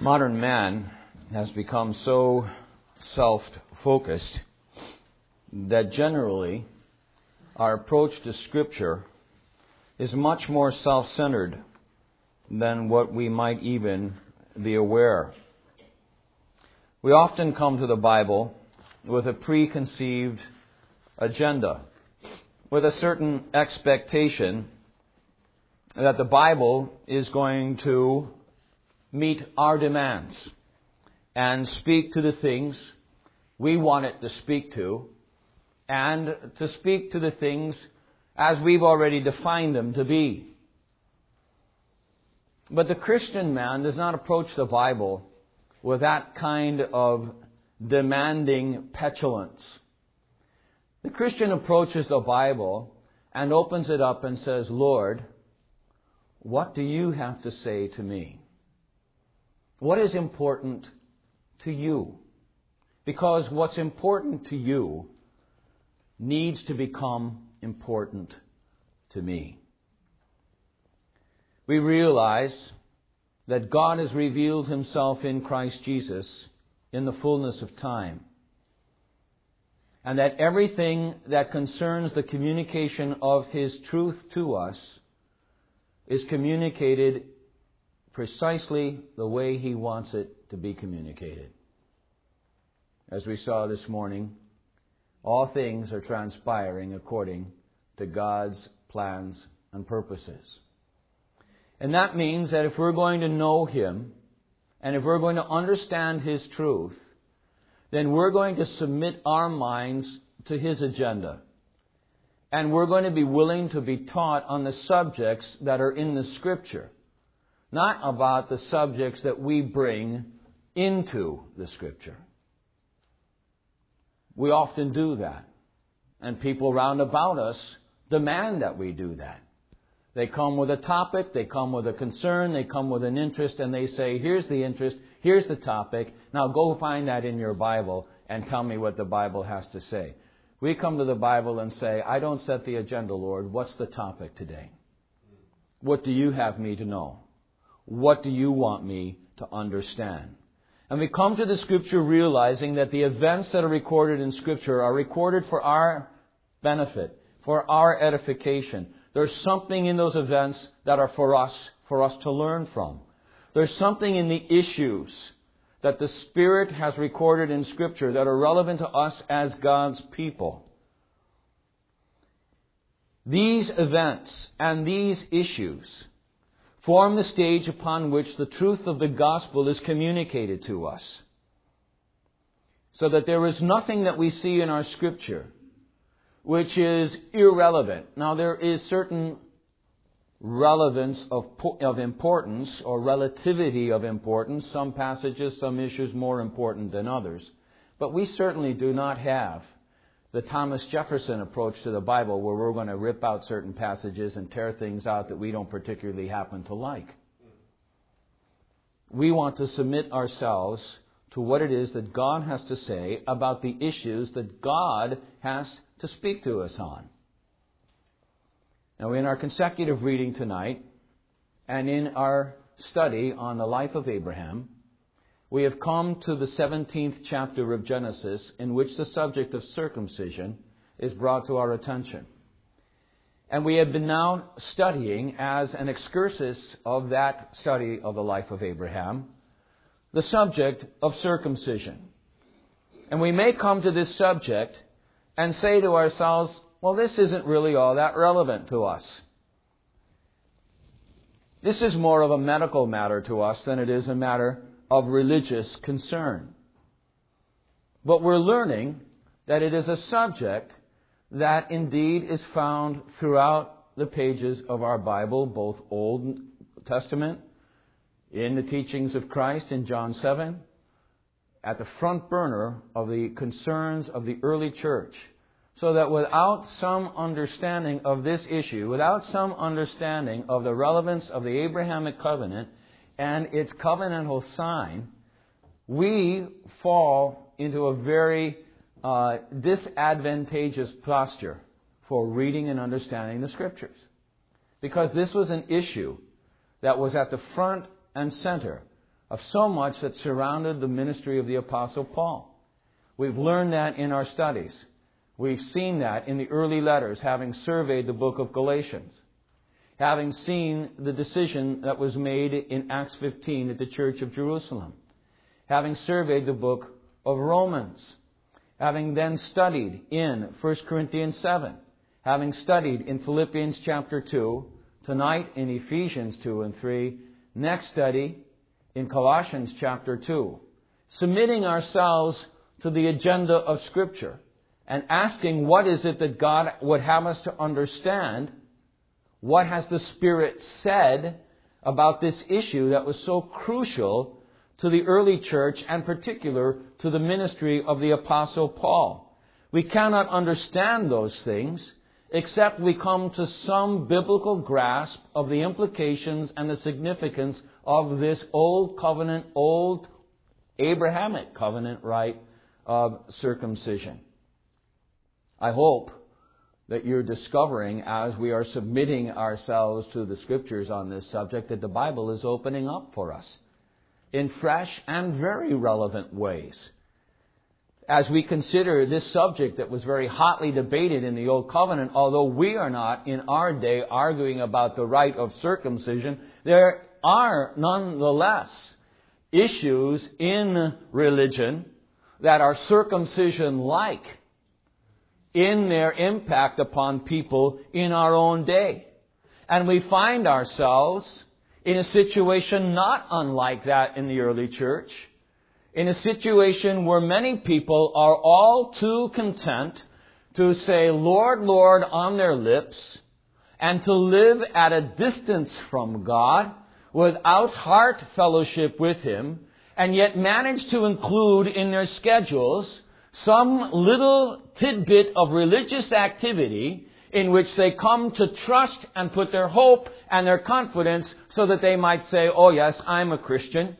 Modern man has become so self-focused that generally our approach to Scripture is much more self-centered than what we might even be aware. We often come to the Bible with a preconceived agenda, with a certain expectation that the Bible is going to meet our demands and speak to the things we want it to speak to, and to speak to the things as we've already defined them to be. But the Christian man does not approach the Bible with that kind of demanding petulance. The Christian approaches the Bible and opens it up and says, "Lord, what do you have to say to me? What is important to you?" Because what's important to you needs to become important to me. We realize that God has revealed Himself in Christ Jesus in the fullness of time, and that everything that concerns the communication of His truth to us is communicated precisely the way He wants it to be communicated. As we saw this morning, all things are transpiring according to God's plans and purposes. And that means that if we're going to know Him, and if we're going to understand His truth, then we're going to submit our minds to His agenda. And we're going to be willing to be taught on the subjects that are in the Scripture, not about the subjects that we bring into the Scripture. We often do that. And people round about us demand that we do that. They come with a topic, they come with a concern, they come with an interest, and they say, "Here's the interest, here's the topic, now go find that in your Bible and tell me what the Bible has to say." We come to the Bible and say, "I don't set the agenda, Lord. What's the topic today? What do you have me to know? What do you want me to understand?" And we come to the Scripture realizing that the events that are recorded in Scripture are recorded for our benefit, for our edification. There's something in those events that are for us to learn from. There's something in the issues that the Spirit has recorded in Scripture that are relevant to us as God's people. These events and these issues form the stage upon which the truth of the gospel is communicated to us. So that there is nothing that we see in our Scripture which is irrelevant. Now, there is certain relevance of importance or relativity of importance. Some passages, some issues more important than others. But we certainly do not have the Thomas Jefferson approach to the Bible where we're going to rip out certain passages and tear things out that we don't particularly happen to like. We want to submit ourselves to what it is that God has to say about the issues that God has to speak to us on. Now, in our consecutive reading tonight, and in our study on the life of Abraham, we have come to the 17th chapter of Genesis, in which the subject of circumcision is brought to our attention. And we have been now studying, as an excursus of that study of the life of Abraham, the subject of circumcision. And we may come to this subject and say to ourselves, well, this isn't really all that relevant to us. This is more of a medical matter to us than it is a matter of religious concern. But we're learning that it is a subject that indeed is found throughout the pages of our Bible, both Old Testament, in the teachings of Christ in John 7, at the front burner of the concerns of the early church. So that without some understanding of this issue, without some understanding of the relevance of the Abrahamic covenant and its covenantal sign, we fall into a very disadvantageous posture for reading and understanding the Scriptures. Because this was an issue that was at the front and center of so much that surrounded the ministry of the Apostle Paul. We've learned that in our studies. We've seen that in the early letters, having surveyed the book of Galatians, having seen the decision that was made in Acts 15 at the Church of Jerusalem, having surveyed the book of Romans, having then studied in 1 Corinthians 7, having studied in Philippians chapter 2, tonight in Ephesians 2 and 3, next study in Colossians chapter 2, submitting ourselves to the agenda of Scripture and asking what is it that God would have us to understand. What has the Spirit said about this issue that was so crucial to the early church and particular to the ministry of the Apostle Paul? We cannot understand those things except we come to some biblical grasp of the implications and the significance of this old covenant, old Abrahamic covenant rite of circumcision. I hope that you're discovering, as we are submitting ourselves to the Scriptures on this subject, that the Bible is opening up for us in fresh and very relevant ways. As we consider this subject that was very hotly debated in the Old Covenant, although we are not in our day arguing about the rite of circumcision, there are nonetheless issues in religion that are circumcision-like in their impact upon people in our own day. And we find ourselves in a situation not unlike that in the early church, in a situation where many people are all too content to say, Lord, Lord, on their lips, and to live at a distance from God without heart fellowship with Him, and yet manage to include in their schedules some little tidbit of religious activity in which they come to trust and put their hope and their confidence so that they might say, oh yes, I'm a Christian.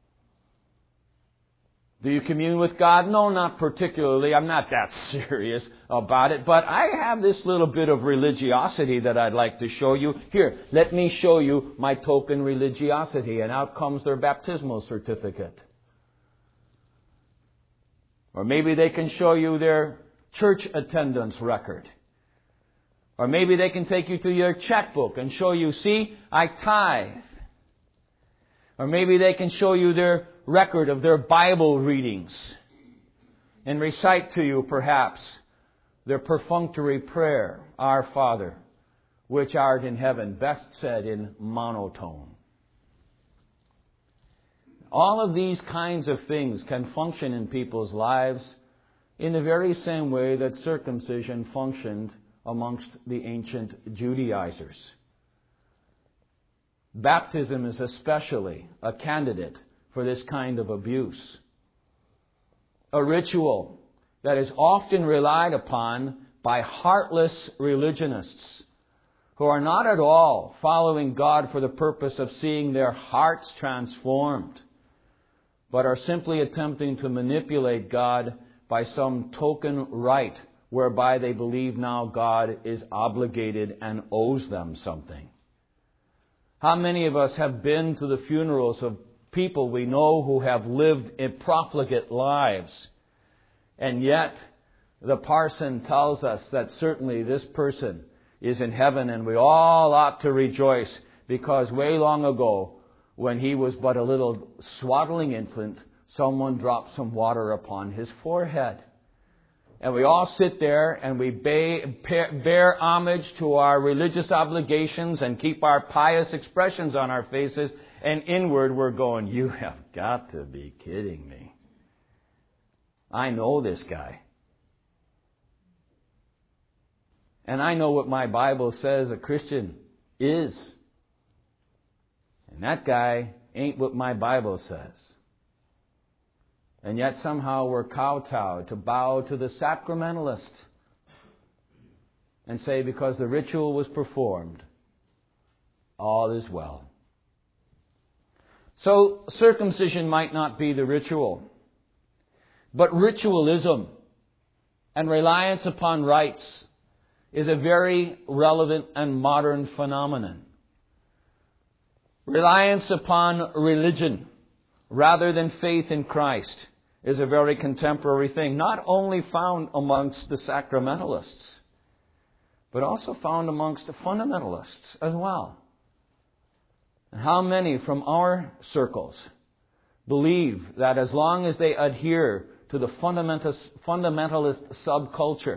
Do you commune with God? No, not particularly. I'm not that serious about it. But I have this little bit of religiosity that I'd like to show you. Here, let me show you my token religiosity. And out comes their baptismal certificate. Or maybe they can show you their church attendance record. Or maybe they can take you to your checkbook and show you, see, I tithe. Or maybe they can show you their record of their Bible readings and recite to you, perhaps, their perfunctory prayer, Our Father, which art in heaven, best said in monotone. All of these kinds of things can function in people's lives in the very same way that circumcision functioned amongst the ancient Judaizers. Baptism is especially a candidate for this kind of abuse. A ritual that is often relied upon by heartless religionists who are not at all following God for the purpose of seeing their hearts transformed, but are simply attempting to manipulate God by some token rite whereby they believe now God is obligated and owes them something. How many of us have been to the funerals of people we know who have lived profligate lives, and yet the parson tells us that certainly this person is in heaven and we all ought to rejoice because way long ago, when he was but a little swaddling infant, someone dropped some water upon his forehead. And we all sit there and we bear homage to our religious obligations and keep our pious expressions on our faces. And inward we're going, you have got to be kidding me. I know this guy. And I know what my Bible says a Christian is. And that guy ain't what my Bible says. And yet somehow we're kowtowed to bow to the sacramentalist and say because the ritual was performed, all is well. So circumcision might not be the ritual, but ritualism and reliance upon rites is a very relevant and modern phenomenon. Reliance upon religion rather than faith in Christ is a very contemporary thing, not only found amongst the sacramentalists, but also found amongst the fundamentalists as well. And how many from our circles believe that as long as they adhere to the fundamentalist subculture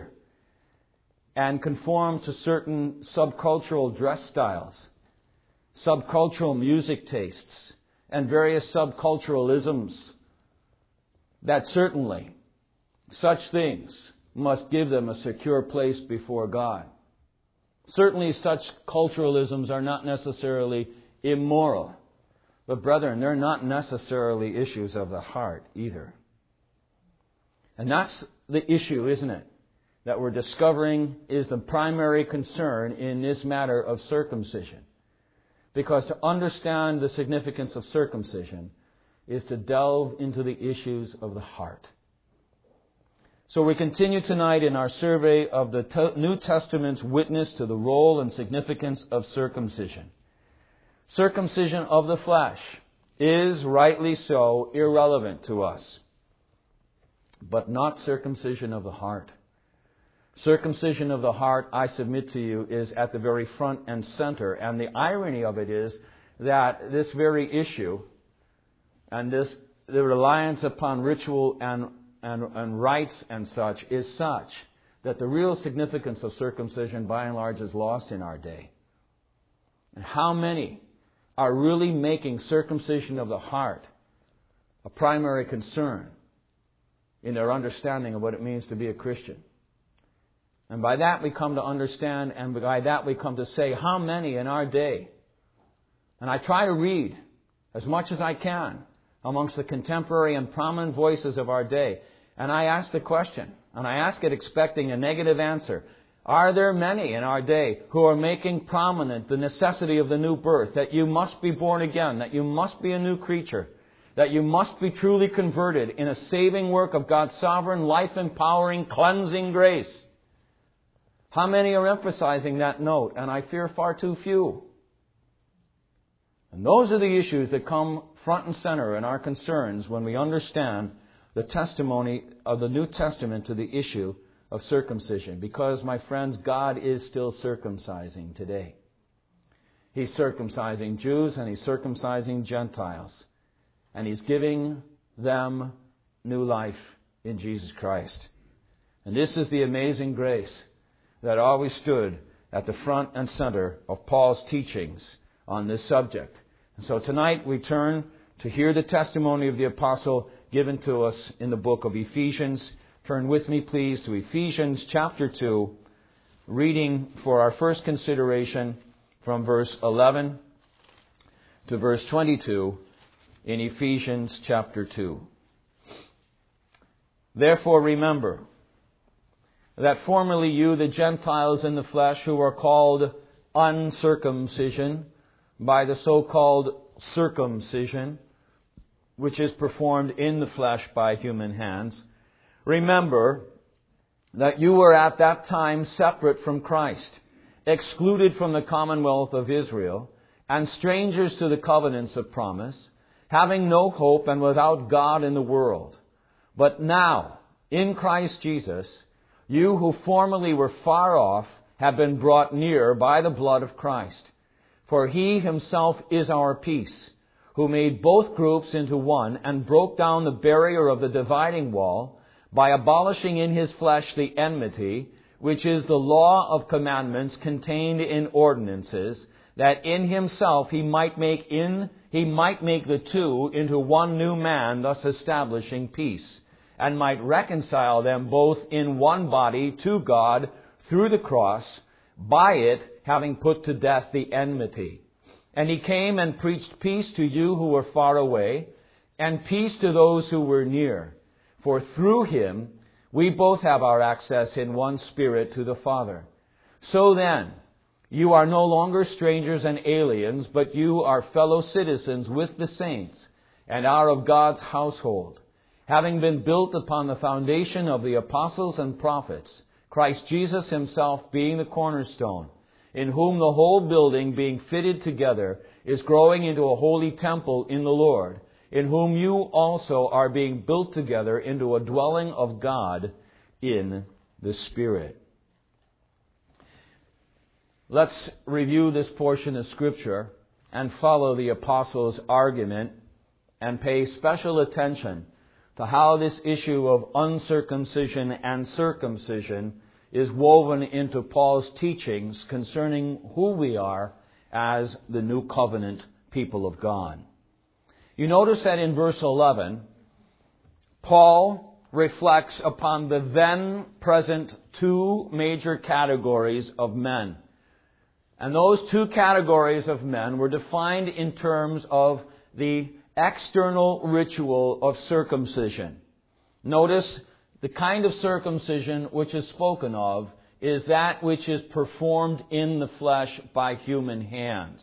and conform to certain subcultural dress styles, subcultural music tastes, and various subculturalisms, that certainly such things must give them a secure place before God. Certainly such culturalisms are not necessarily immoral. But brethren, they're not necessarily issues of the heart either. And that's the issue, isn't it? That we're discovering is the primary concern in this matter of circumcision. Because to understand the significance of circumcision is to delve into the issues of the heart. So we continue tonight in our survey of the New Testament's witness to the role and significance of circumcision. Circumcision of the flesh is, rightly so, irrelevant to us, but not circumcision of the heart. Circumcision of the heart, I submit to you, is at the very front and center. And the irony of it is that this very issue and the reliance upon ritual and rites and such is such that the real significance of circumcision by and large is lost in our day. And how many are really making circumcision of the heart a primary concern in their understanding of what it means to be a Christian? And by that we come to understand, and by that we come to say, how many in our day? And I try to read as much as I can amongst the contemporary and prominent voices of our day. And I ask the question, and I ask it expecting a negative answer. Are there many in our day who are making prominent the necessity of the new birth, that you must be born again, that you must be a new creature, that you must be truly converted in a saving work of God's sovereign, life-empowering, cleansing grace? How many are emphasizing that note? And I fear far too few. And those are the issues that come front and center in our concerns when we understand the testimony of the New Testament to the issue of circumcision. Because, my friends, God is still circumcising today. He's circumcising Jews and He's circumcising Gentiles. And He's giving them new life in Jesus Christ. And this is the amazing grace that always stood at the front and center of Paul's teachings on this subject. And so tonight we turn to hear the testimony of the apostle given to us in the book of Ephesians. Turn with me, please, to Ephesians chapter 2, reading for our first consideration from verse 11 to verse 22 in Ephesians chapter 2. Therefore remember that formerly you, the Gentiles in the flesh, who are called uncircumcision by the so-called circumcision, which is performed in the flesh by human hands, remember that you were at that time separate from Christ, excluded from the commonwealth of Israel, and strangers to the covenants of promise, having no hope and without God in the world. But now, in Christ Jesus, you who formerly were far off have been brought near by the blood of Christ. For He Himself is our peace, who made both groups into one and broke down the barrier of the dividing wall by abolishing in His flesh the enmity, which is the law of commandments contained in ordinances, that in Himself He might make the two into one new man, thus establishing peace, and might reconcile them both in one body to God through the cross, by it having put to death the enmity. And He came and preached peace to you who were far away, and peace to those who were near. For through Him we both have our access in one Spirit to the Father. So then, you are no longer strangers and aliens, but you are fellow citizens with the saints, and are of God's household, having been built upon the foundation of the apostles and prophets, Christ Jesus Himself being the cornerstone, in whom the whole building being fitted together is growing into a holy temple in the Lord, in whom you also are being built together into a dwelling of God in the Spirit. Let's review this portion of Scripture and follow the Apostle's argument and pay special attention to how this issue of uncircumcision and circumcision is woven into Paul's teachings concerning who we are as the New Covenant people of God. You notice that in verse 11, Paul reflects upon the then present two major categories of men. And those two categories of men were defined in terms of the external ritual of circumcision. Notice the kind of circumcision which is spoken of is that which is performed in the flesh by human hands.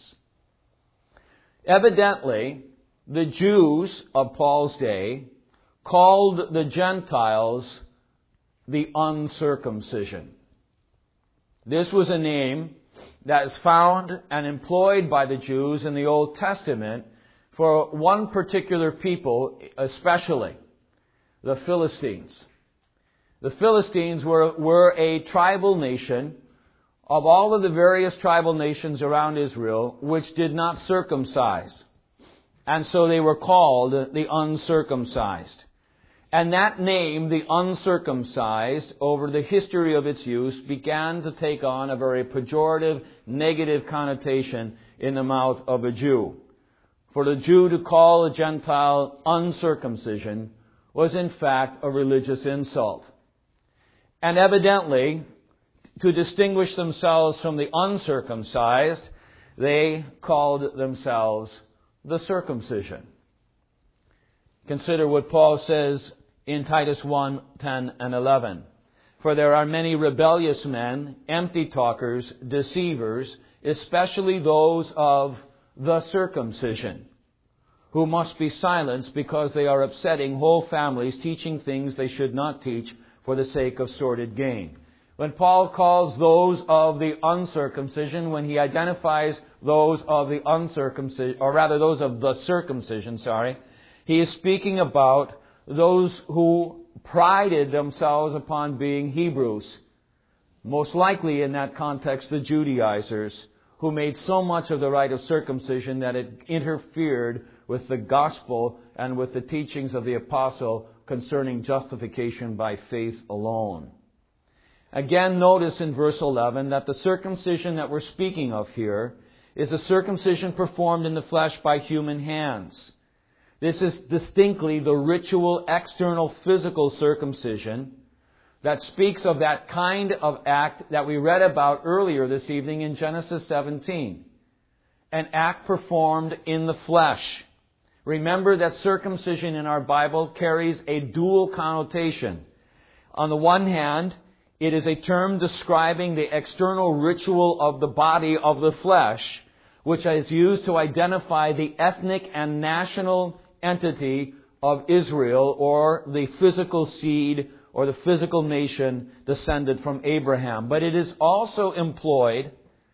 Evidently, the Jews of Paul's day called the Gentiles the uncircumcision. This was a name that is found and employed by the Jews in the Old Testament for one particular people especially, the Philistines. The Philistines were a tribal nation of all of the various tribal nations around Israel which did not circumcise. And so they were called the uncircumcised. And that name, the uncircumcised, over the history of its use, began to take on a very pejorative, negative connotation in the mouth of a Jew. For the Jew to call a Gentile uncircumcision was in fact a religious insult. And evidently, to distinguish themselves from the uncircumcised, they called themselves the circumcision. Consider what Paul says in Titus 1, 10 and 11. For there are many rebellious men, empty talkers, deceivers, especially those of the circumcision, who must be silenced because they are upsetting whole families, teaching things they should not teach for the sake of sordid gain. When Paul calls those of the uncircumcision, when he identifies those of the uncircumcision, or rather those of the circumcision, he is speaking about those who prided themselves upon being Hebrews. Most likely in that context, the Judaizers, who made so much of the rite of circumcision that it interfered with the gospel and with the teachings of the apostle concerning justification by faith alone. Again, notice in verse 11 that the circumcision that we're speaking of here is a circumcision performed in the flesh by human hands. This is distinctly the ritual, external, physical circumcision that speaks of that kind of act that we read about earlier this evening in Genesis 17. An act performed in the flesh. Remember that circumcision in our Bible carries a dual connotation. On the one hand, it is a term describing the external ritual of the body of the flesh, which is used to identify the ethnic and national entity of Israel, or the physical seed or the physical nation descended from Abraham. But it is also employed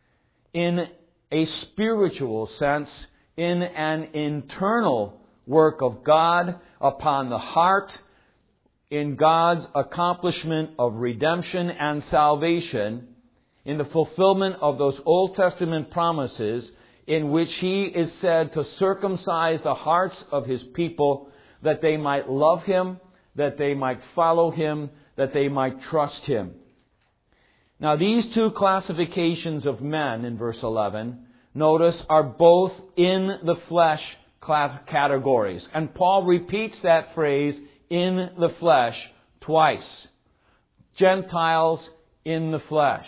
in a spiritual sense, in an internal work of God upon the heart, in God's accomplishment of redemption and salvation, in the fulfillment of those Old Testament promises in which He is said to circumcise the hearts of His people that they might love Him, that they might follow Him, that they might trust Him. Now these two classifications of men in verse 11, notice, are both in the flesh categories. And Paul repeats that phrase, in the flesh, twice. Gentiles in the flesh.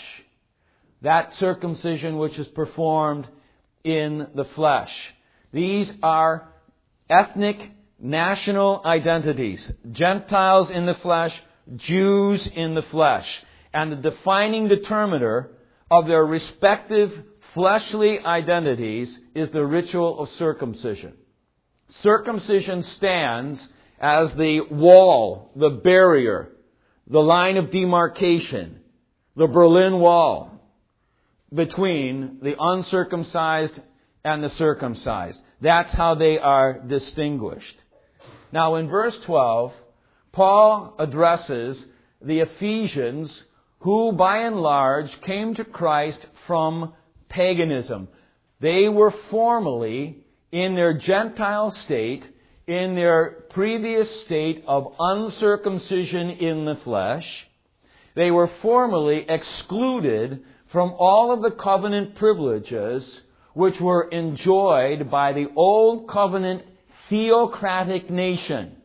That circumcision which is performed in the flesh. These are ethnic, national identities. Gentiles in the flesh, Jews in the flesh. And the defining determiner of their respective fleshly identities is the ritual of circumcision. Circumcision stands as the wall, the barrier, the line of demarcation, the Berlin Wall between the uncircumcised and the circumcised. That's how they are distinguished. Now in verse 12, Paul addresses the Ephesians who by and large came to Christ from paganism. They were formerly in their Gentile state, in their previous state of uncircumcision in the flesh. They were formerly excluded from all of the covenant privileges which were enjoyed by the old covenant theocratic nation.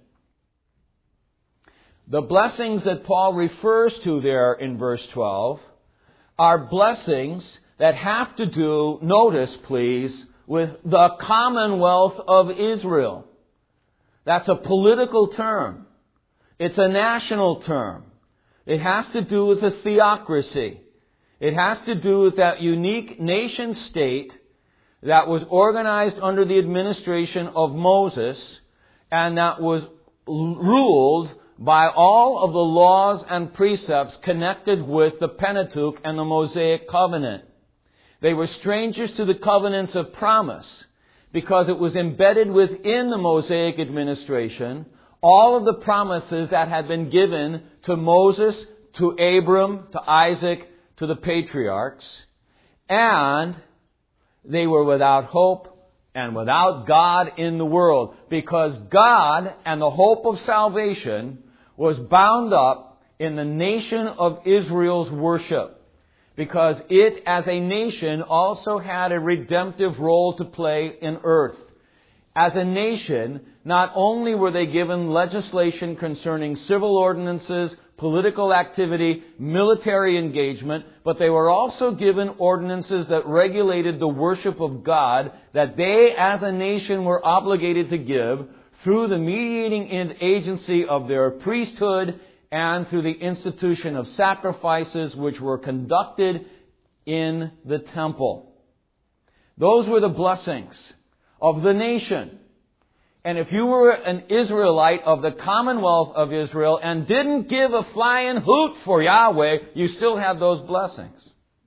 The blessings that Paul refers to there in verse 12 are blessings that have to do, notice please, with the commonwealth of Israel. That's a political term. It's a national term. It has to do with a theocracy. It has to do with that unique nation state that was organized under the administration of Moses and that was ruled by all of the laws and precepts connected with the Pentateuch and the Mosaic covenant. They were strangers to the covenants of promise because it was embedded within the Mosaic administration all of the promises that had been given to Moses, to Abram, to Isaac, to the patriarchs. And they were without hope and without God in the world because God and the hope of salvation was bound up in the nation of Israel's worship. Because it, as a nation, also had a redemptive role to play in earth. As a nation, not only were they given legislation concerning civil ordinances, political activity, military engagement, but they were also given ordinances that regulated the worship of God that they, as a nation, were obligated to give through the mediating agency of their priesthood and through the institution of sacrifices which were conducted in the temple. Those were the blessings of the nation. And if you were an Israelite of the commonwealth of Israel and didn't give a flying hoot for Yahweh, you still had those blessings.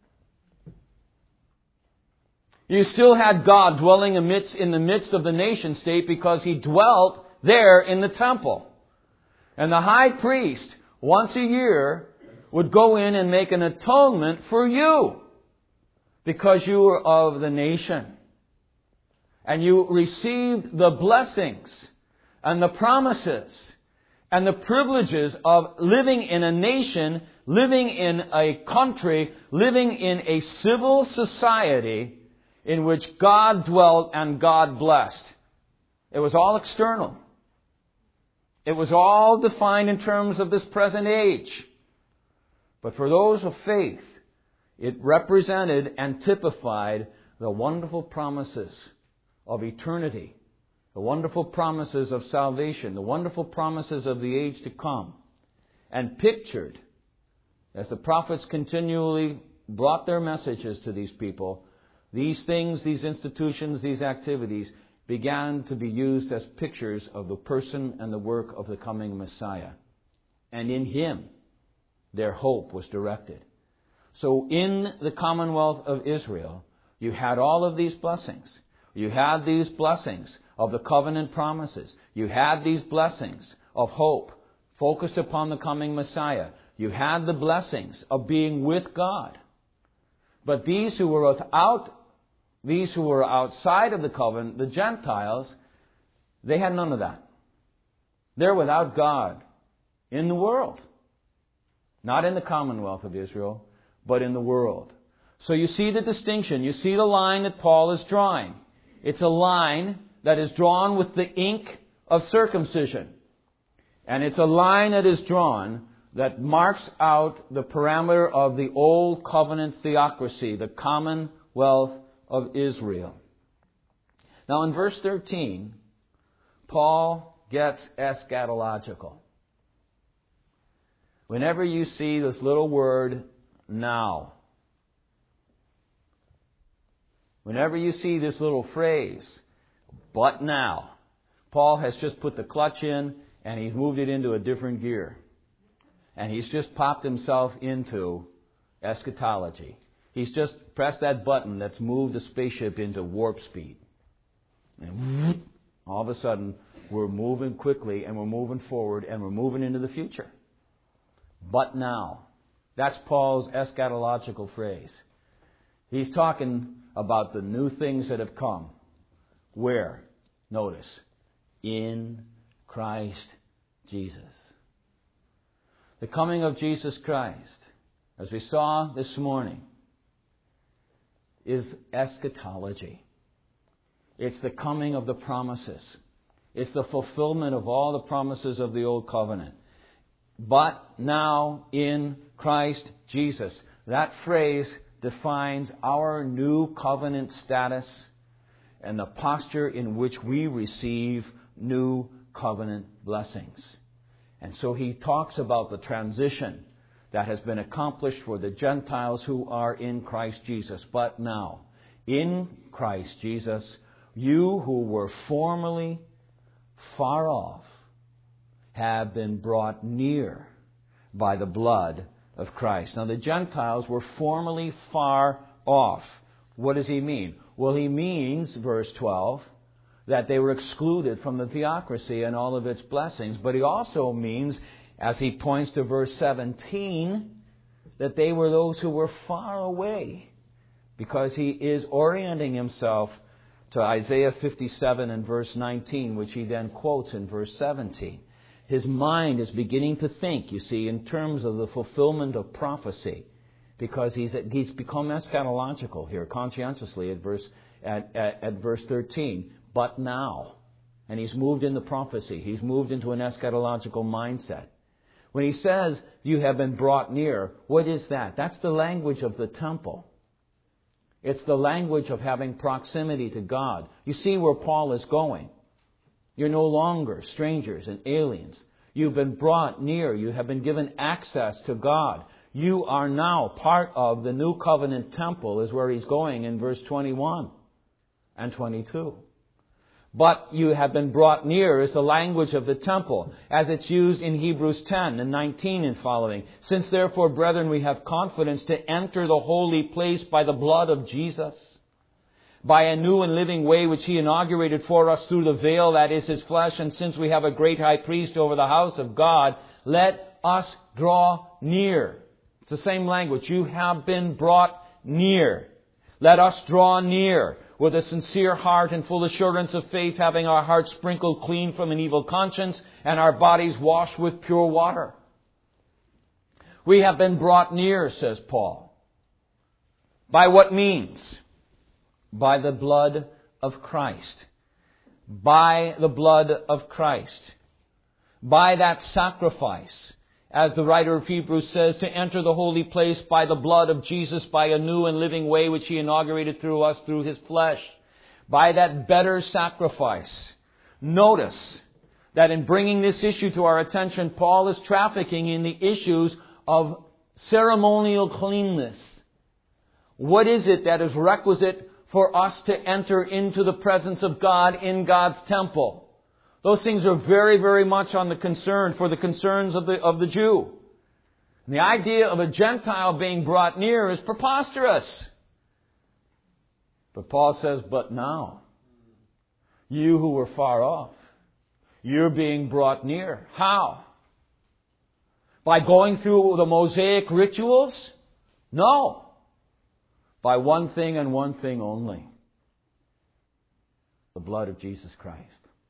You still had God dwelling in the midst of the nation state because He dwelt there in the temple. And the high priest, once a year, would go in and make an atonement for you because you were of the nation. And you received the blessings and the promises and the privileges of living in a nation, living in a country, living in a civil society in which God dwelt and God blessed. It was all external. It was all defined in terms of this present age. But for those of faith, it represented and typified the wonderful promises of eternity, the wonderful promises of salvation, the wonderful promises of the age to come. And pictured, as the prophets continually brought their messages to these people, these things, these institutions, these activities began to be used as pictures of the person and the work of the coming Messiah. And in Him, their hope was directed. So in the commonwealth of Israel, you had all of these blessings. You had these blessings of the covenant promises. You had these blessings of hope focused upon the coming Messiah. You had the blessings of being with God. But these who were outside of the covenant, the Gentiles, they had none of that. They're without God in the world. Not in the commonwealth of Israel, but in the world. So you see the distinction. You see the line that Paul is drawing. It's a line that is drawn with the ink of circumcision. And it's a line that is drawn that marks out the parameter of the old covenant theocracy, the commonwealth of Israel. Now in verse 13, Paul gets eschatological. Whenever you see this little word, now. Whenever you see this little phrase, but now, Paul has just put the clutch in and he's moved it into a different gear. And he's just popped himself into eschatology. He's just pressed that button that's moved the spaceship into warp speed. And all of a sudden, we're moving quickly, and we're moving forward, and we're moving into the future. But now. That's Paul's eschatological phrase. He's talking about the new things that have come. Where? Notice. In Christ Jesus. The coming of Jesus Christ, as we saw this morning, is eschatology. It's the coming of the promises. It's the fulfillment of all the promises of the Old Covenant. But now in Christ Jesus. That phrase defines our new covenant status and the posture in which we receive new covenant blessings. And so he talks about the transition that has been accomplished for the Gentiles who are in Christ Jesus. But now, in Christ Jesus, you who were formerly far off have been brought near by the blood of Christ. Now, the Gentiles were formerly far off. What does he mean? Well, he means, verse 12, that they were excluded from the theocracy and all of its blessings. But he also means, as he points to verse 17, that they were those who were far away, because he is orienting himself to Isaiah 57 and verse 19, which he then quotes in verse 17. His mind is beginning to think, you see, in terms of the fulfillment of prophecy, because he's become eschatological here, conscientiously at verse 13. But now, and he's moved into prophecy. He's moved into an eschatological mindset. When he says you have been brought near, what is that? That's the language of the temple. It's the language of having proximity to God. You see where Paul is going. You're no longer strangers and aliens. You've been brought near. You have been given access to God. You are now part of the new covenant temple, is where he's going in verse 21 and 22. But you have been brought near is the language of the temple, as it's used in Hebrews 10 and 19 and following. Since therefore, brethren, we have confidence to enter the holy place by the blood of Jesus, by a new and living way which he inaugurated for us through the veil, that is his flesh. And since we have a great high priest over the house of God, let us draw near. It's the same language. You have been brought near. Let us draw near with a sincere heart and full assurance of faith, having our hearts sprinkled clean from an evil conscience and our bodies washed with pure water. We have been brought near, says Paul. By what means? By the blood of Christ. By the blood of Christ. By that sacrifice. As the writer of Hebrews says, to enter the holy place by the blood of Jesus, by a new and living way which he inaugurated through us through his flesh. By that better sacrifice. Notice that in bringing this issue to our attention, Paul is trafficking in the issues of ceremonial cleanness. What is it that is requisite for us to enter into the presence of God in God's temple? Those things are very, very much on the concern for the concerns of the Jew. And the idea of a Gentile being brought near is preposterous. But Paul says, but now, you who were far off, you're being brought near. How? By going through the Mosaic rituals? No. By one thing and one thing only. The blood of Jesus Christ.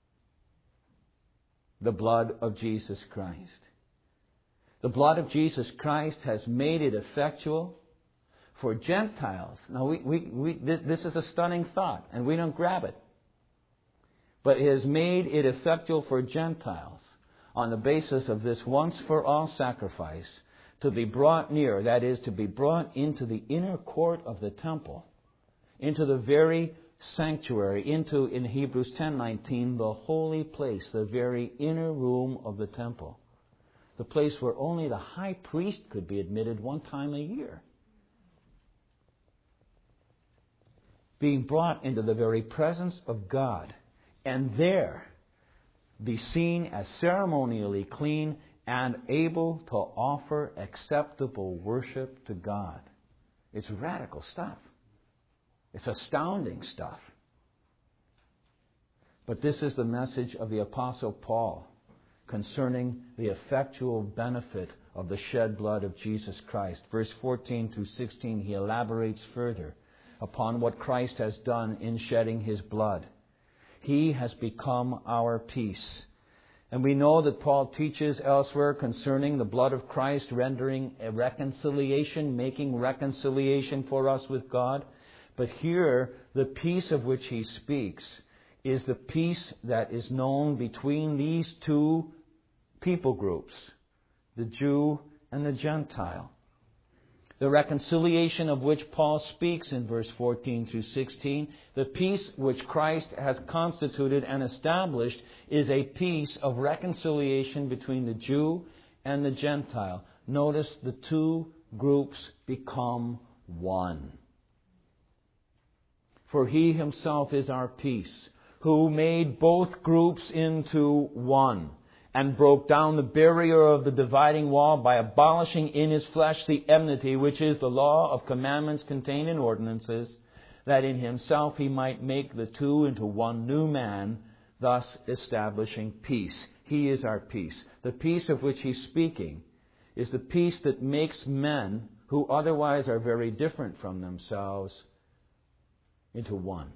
The blood of Jesus Christ. The blood of Jesus Christ has made it effectual for Gentiles. Now, this is a stunning thought, and we don't grab it. But it has made it effectual for Gentiles on the basis of this once-for-all sacrifice to be brought near, that is, to be brought into the inner court of the temple, into the very sanctuary, into, in Hebrews 10:19, the holy place, the very inner room of the temple. The place where only the high priest could be admitted one time a year. Being brought into the very presence of God, and there be seen as ceremonially clean and able to offer acceptable worship to God. It's radical stuff. It's astounding stuff. But this is the message of the Apostle Paul concerning the effectual benefit of the shed blood of Jesus Christ. Verse 14 through 16, he elaborates further upon what Christ has done in shedding His blood. He has become our peace. And we know that Paul teaches elsewhere concerning the blood of Christ rendering a reconciliation, making reconciliation for us with God. But here, the peace of which he speaks is the peace that is known between these two people groups, the Jew and the Gentile. The reconciliation of which Paul speaks in verse 14 through 16, the peace which Christ has constituted and established, is a peace of reconciliation between the Jew and the Gentile. Notice the two groups become one. For He Himself is our peace, who made both groups into one, and broke down the barrier of the dividing wall by abolishing in His flesh the enmity, which is the law of commandments contained in ordinances, that in Himself He might make the two into one new man, thus establishing peace. He is our peace. The peace of which He's speaking is the peace that makes men, who otherwise are very different from themselves, into one.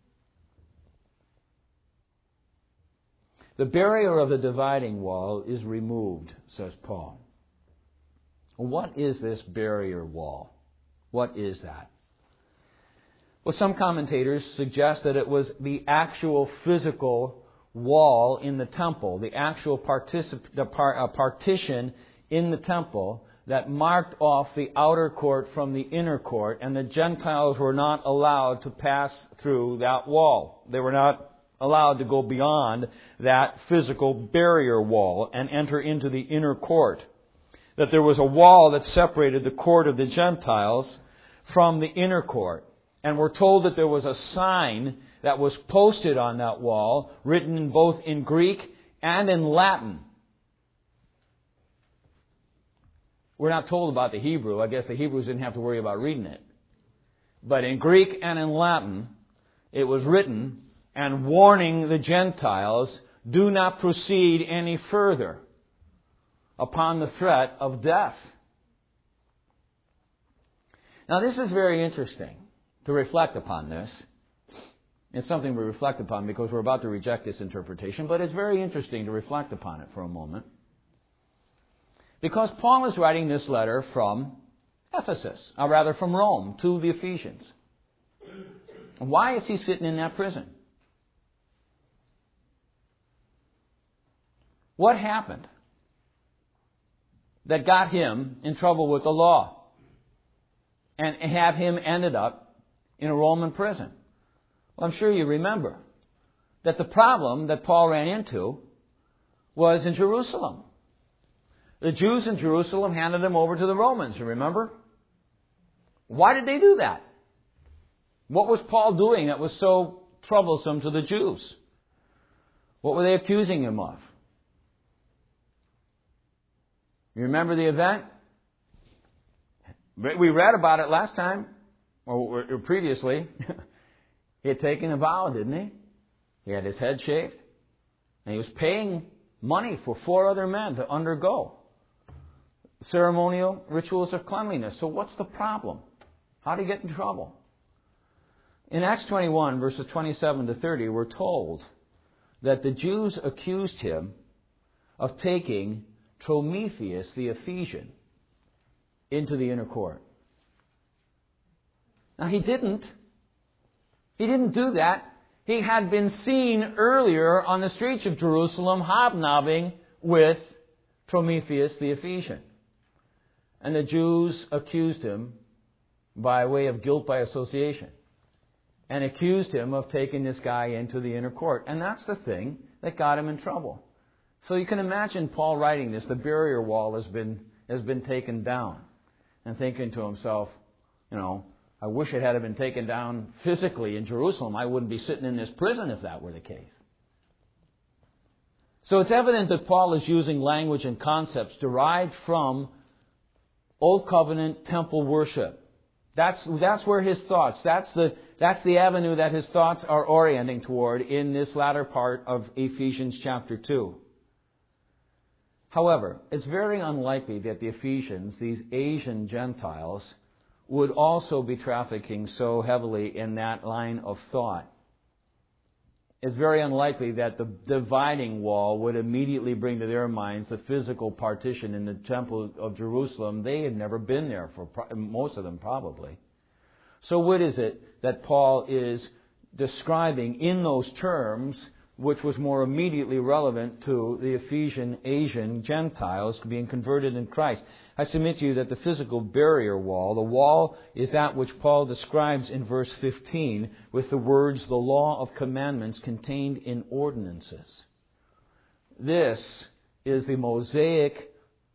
The barrier of the dividing wall is removed, says Paul. What is this barrier wall? What is that? Well, some commentators suggest that it was the actual physical wall in the temple, the actual partition in the temple that marked off the outer court from the inner court, and the Gentiles were not allowed to pass through that wall. They were not allowed to go beyond that physical barrier wall and enter into the inner court. That there was a wall that separated the court of the Gentiles from the inner court. And we're told that there was a sign that was posted on that wall, written both in Greek and in Latin. We're not told about the Hebrew. I guess the Hebrews didn't have to worry about reading it. But in Greek and in Latin, it was written and warning the Gentiles, do not proceed any further upon the threat of death. Now this is very interesting to reflect upon this. It's something we reflect upon because we're about to reject this interpretation, but it's very interesting to reflect upon it for a moment. Because Paul is writing this letter from Ephesus, or rather from Rome, to the Ephesians. Why is he sitting in that prison? What happened that got him in trouble with the law and have him ended up in a Roman prison? Well, I'm sure you remember that the problem that Paul ran into was in Jerusalem. The Jews in Jerusalem handed him over to the Romans, you remember? Why did they do that? What was Paul doing that was so troublesome to the Jews? What were they accusing him of? You remember the event? We read about it last time, or previously. He had taken a vow, didn't he? He had his head shaved. And he was paying money for 4 other men to undergo ceremonial rituals of cleanliness. So what's the problem? How did he get in trouble? In Acts 21, verses 27 to 30, we're told that the Jews accused him of taking Trophimus the Ephesian into the inner court. Now he didn't. He didn't do that. He had been seen earlier on the streets of Jerusalem hobnobbing with Trophimus the Ephesian. And the Jews accused him by way of guilt by association. And accused him of taking this guy into the inner court. And that's the thing that got him in trouble. So you can imagine Paul writing this. The barrier wall has been taken down. And thinking to himself, I wish it had been taken down physically in Jerusalem. I wouldn't be sitting in this prison if that were the case. So it's evident that Paul is using language and concepts derived from Old Covenant temple worship That's where his thoughts, that's the avenue that his thoughts are orienting toward in this latter part of Ephesians chapter 2. However, it's very unlikely that the Ephesians, these Asian Gentiles, would also be trafficking so heavily in that line of thought. It's very unlikely that the dividing wall would immediately bring to their minds the physical partition in the Temple of Jerusalem. They had never been there, for most of them probably. So what is it that Paul is describing in those terms, which was more immediately relevant to the Ephesian Asian Gentiles being converted in Christ? I submit to you that the physical barrier wall, the wall is that which Paul describes in verse 15 with the words, the law of commandments contained in ordinances. This is the Mosaic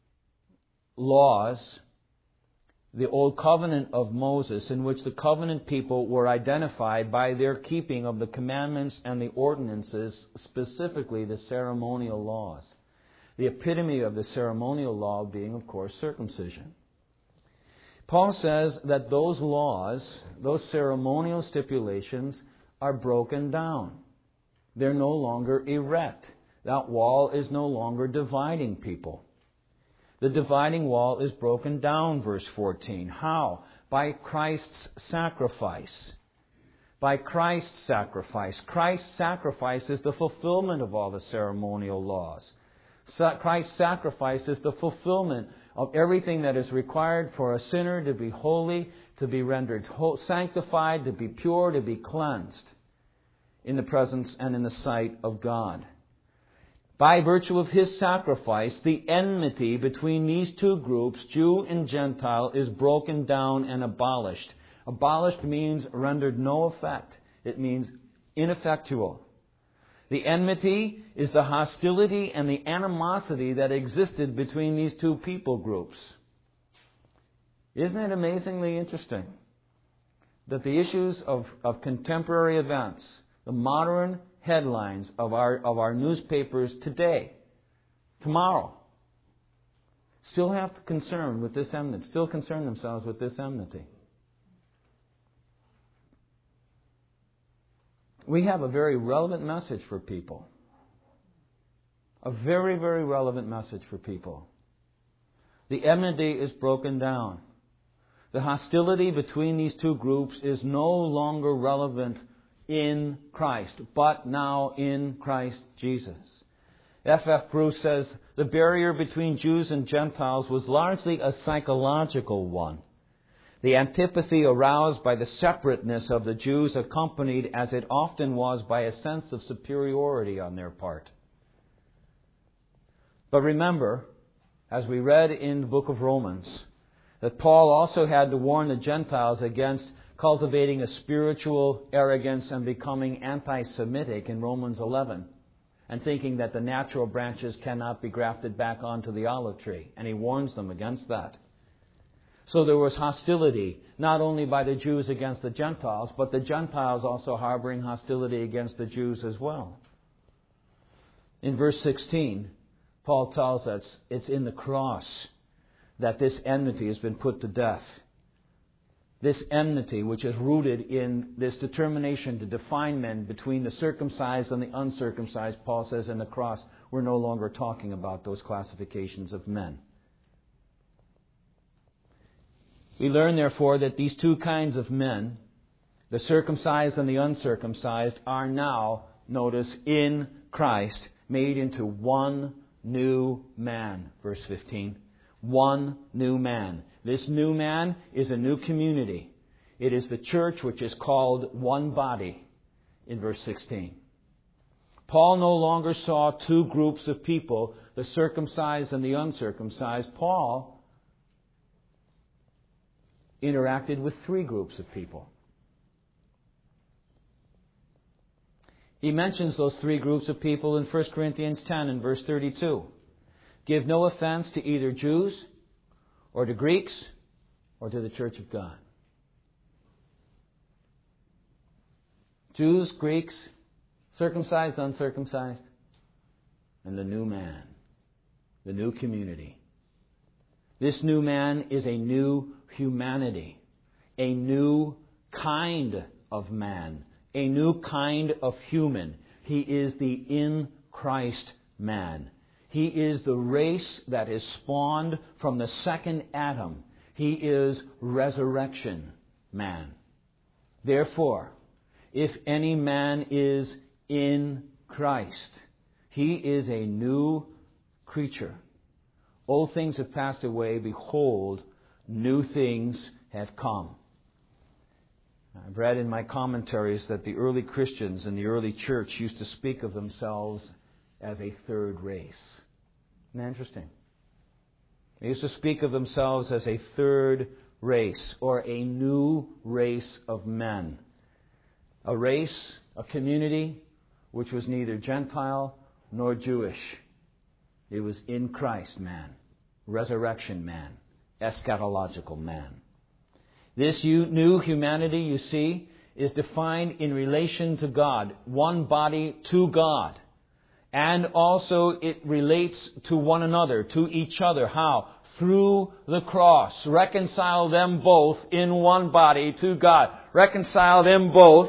laws, the Old Covenant of Moses, in which the covenant people were identified by their keeping of the commandments and the ordinances, specifically the ceremonial laws. The epitome of the ceremonial law being, of course, circumcision. Paul says that those laws, those ceremonial stipulations, are broken down. They're no longer erect. That wall is no longer dividing people. The dividing wall is broken down, verse 14. How? By Christ's sacrifice. By Christ's sacrifice. Christ's sacrifice is the fulfillment of all the ceremonial laws. Christ's sacrifice is the fulfillment of everything that is required for a sinner to be holy, to be rendered sanctified, to be pure, to be cleansed in the presence and in the sight of God. By virtue of His sacrifice, the enmity between these two groups, Jew and Gentile, is broken down and abolished. Abolished means rendered no effect. It means ineffectual. The enmity is the hostility and the animosity that existed between these two people groups. Isn't it amazingly interesting that the issues of contemporary events, the modern headlines of our newspapers today, tomorrow, still have to concern with this enmity, still concern themselves with this enmity? We have a very relevant message for people. A very, very relevant message for people. The enmity is broken down. The hostility between these two groups is no longer relevant in Christ, but now in Christ Jesus. F.F. Bruce says, the barrier between Jews and Gentiles was largely a psychological one. The antipathy aroused by the separateness of the Jews accompanied, as it often was, by a sense of superiority on their part. But remember, as we read in the book of Romans, that Paul also had to warn the Gentiles against cultivating a spiritual arrogance and becoming anti-Semitic in Romans 11, and thinking that the natural branches cannot be grafted back onto the olive tree. And he warns them against that. So there was hostility, not only by the Jews against the Gentiles, but the Gentiles also harboring hostility against the Jews as well. In verse 16, Paul tells us it's in the cross that this enmity has been put to death. This enmity, which is rooted in this determination to define men between the circumcised and the uncircumcised, Paul says in the cross, we're no longer talking about those classifications of men. We learn, therefore, that these two kinds of men, the circumcised and the uncircumcised, are now, notice, in Christ, made into one new man. Verse 15. One new man. This new man is a new community. It is the church which is called one body in verse 16. Paul no longer saw two groups of people, the circumcised and the uncircumcised. Paul interacted with three groups of people. He mentions those three groups of people in 1 Corinthians 10 and verse 32. Give no offense to either Jews or to Greeks or to the church of God. Jews, Greeks, circumcised, uncircumcised, and the new man, the new community. This new man is a new humanity. a new kind of man, a new kind of human. He is the in Christ man. He is the race that is spawned from the second Adam. He is resurrection man. Therefore, if any man is in Christ, he is a new creature. Old things have passed away. Behold, new things have come. I've read in my commentaries that the early Christians in the early church used to speak of themselves as a third race. Isn't that interesting? They used to speak of themselves as a third race, or a new race of men. A race, a community, which was neither Gentile nor Jewish. It was in Christ man, resurrection man, eschatological man. This new humanity, you see, is defined in relation to God, one body to God. And also it relates to one another, to each other. How? Through the cross. Reconcile them both in one body to God. Reconcile them both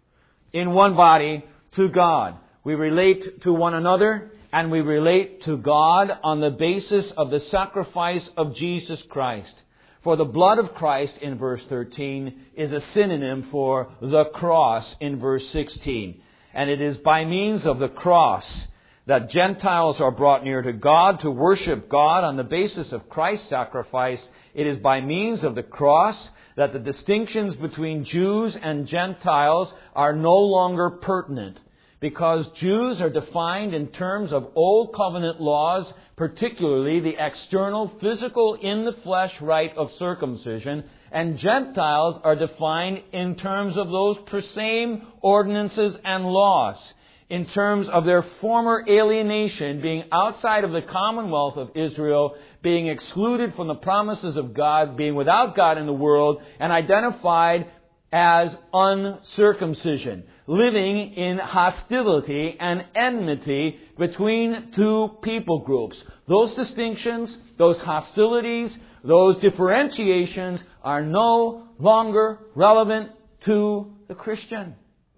in one body to God. We relate to one another and we relate to God on the basis of the sacrifice of Jesus Christ. For the blood of Christ in verse 13 is a synonym for the cross in verse 16. And it is by means of the cross that Gentiles are brought near to God to worship God on the basis of Christ's sacrifice. It is by means of the cross that the distinctions between Jews and Gentiles are no longer pertinent. Because Jews are defined in terms of Old Covenant laws, particularly the external, physical, in the flesh rite of circumcision, and Gentiles are defined in terms of those same ordinances and laws, in terms of their former alienation, being outside of the commonwealth of Israel, being excluded from the promises of God, being without God in the world, and identified as uncircumcision, living in hostility and enmity between two people groups. Those distinctions, those hostilities, those differentiations are no longer relevant to the Christian,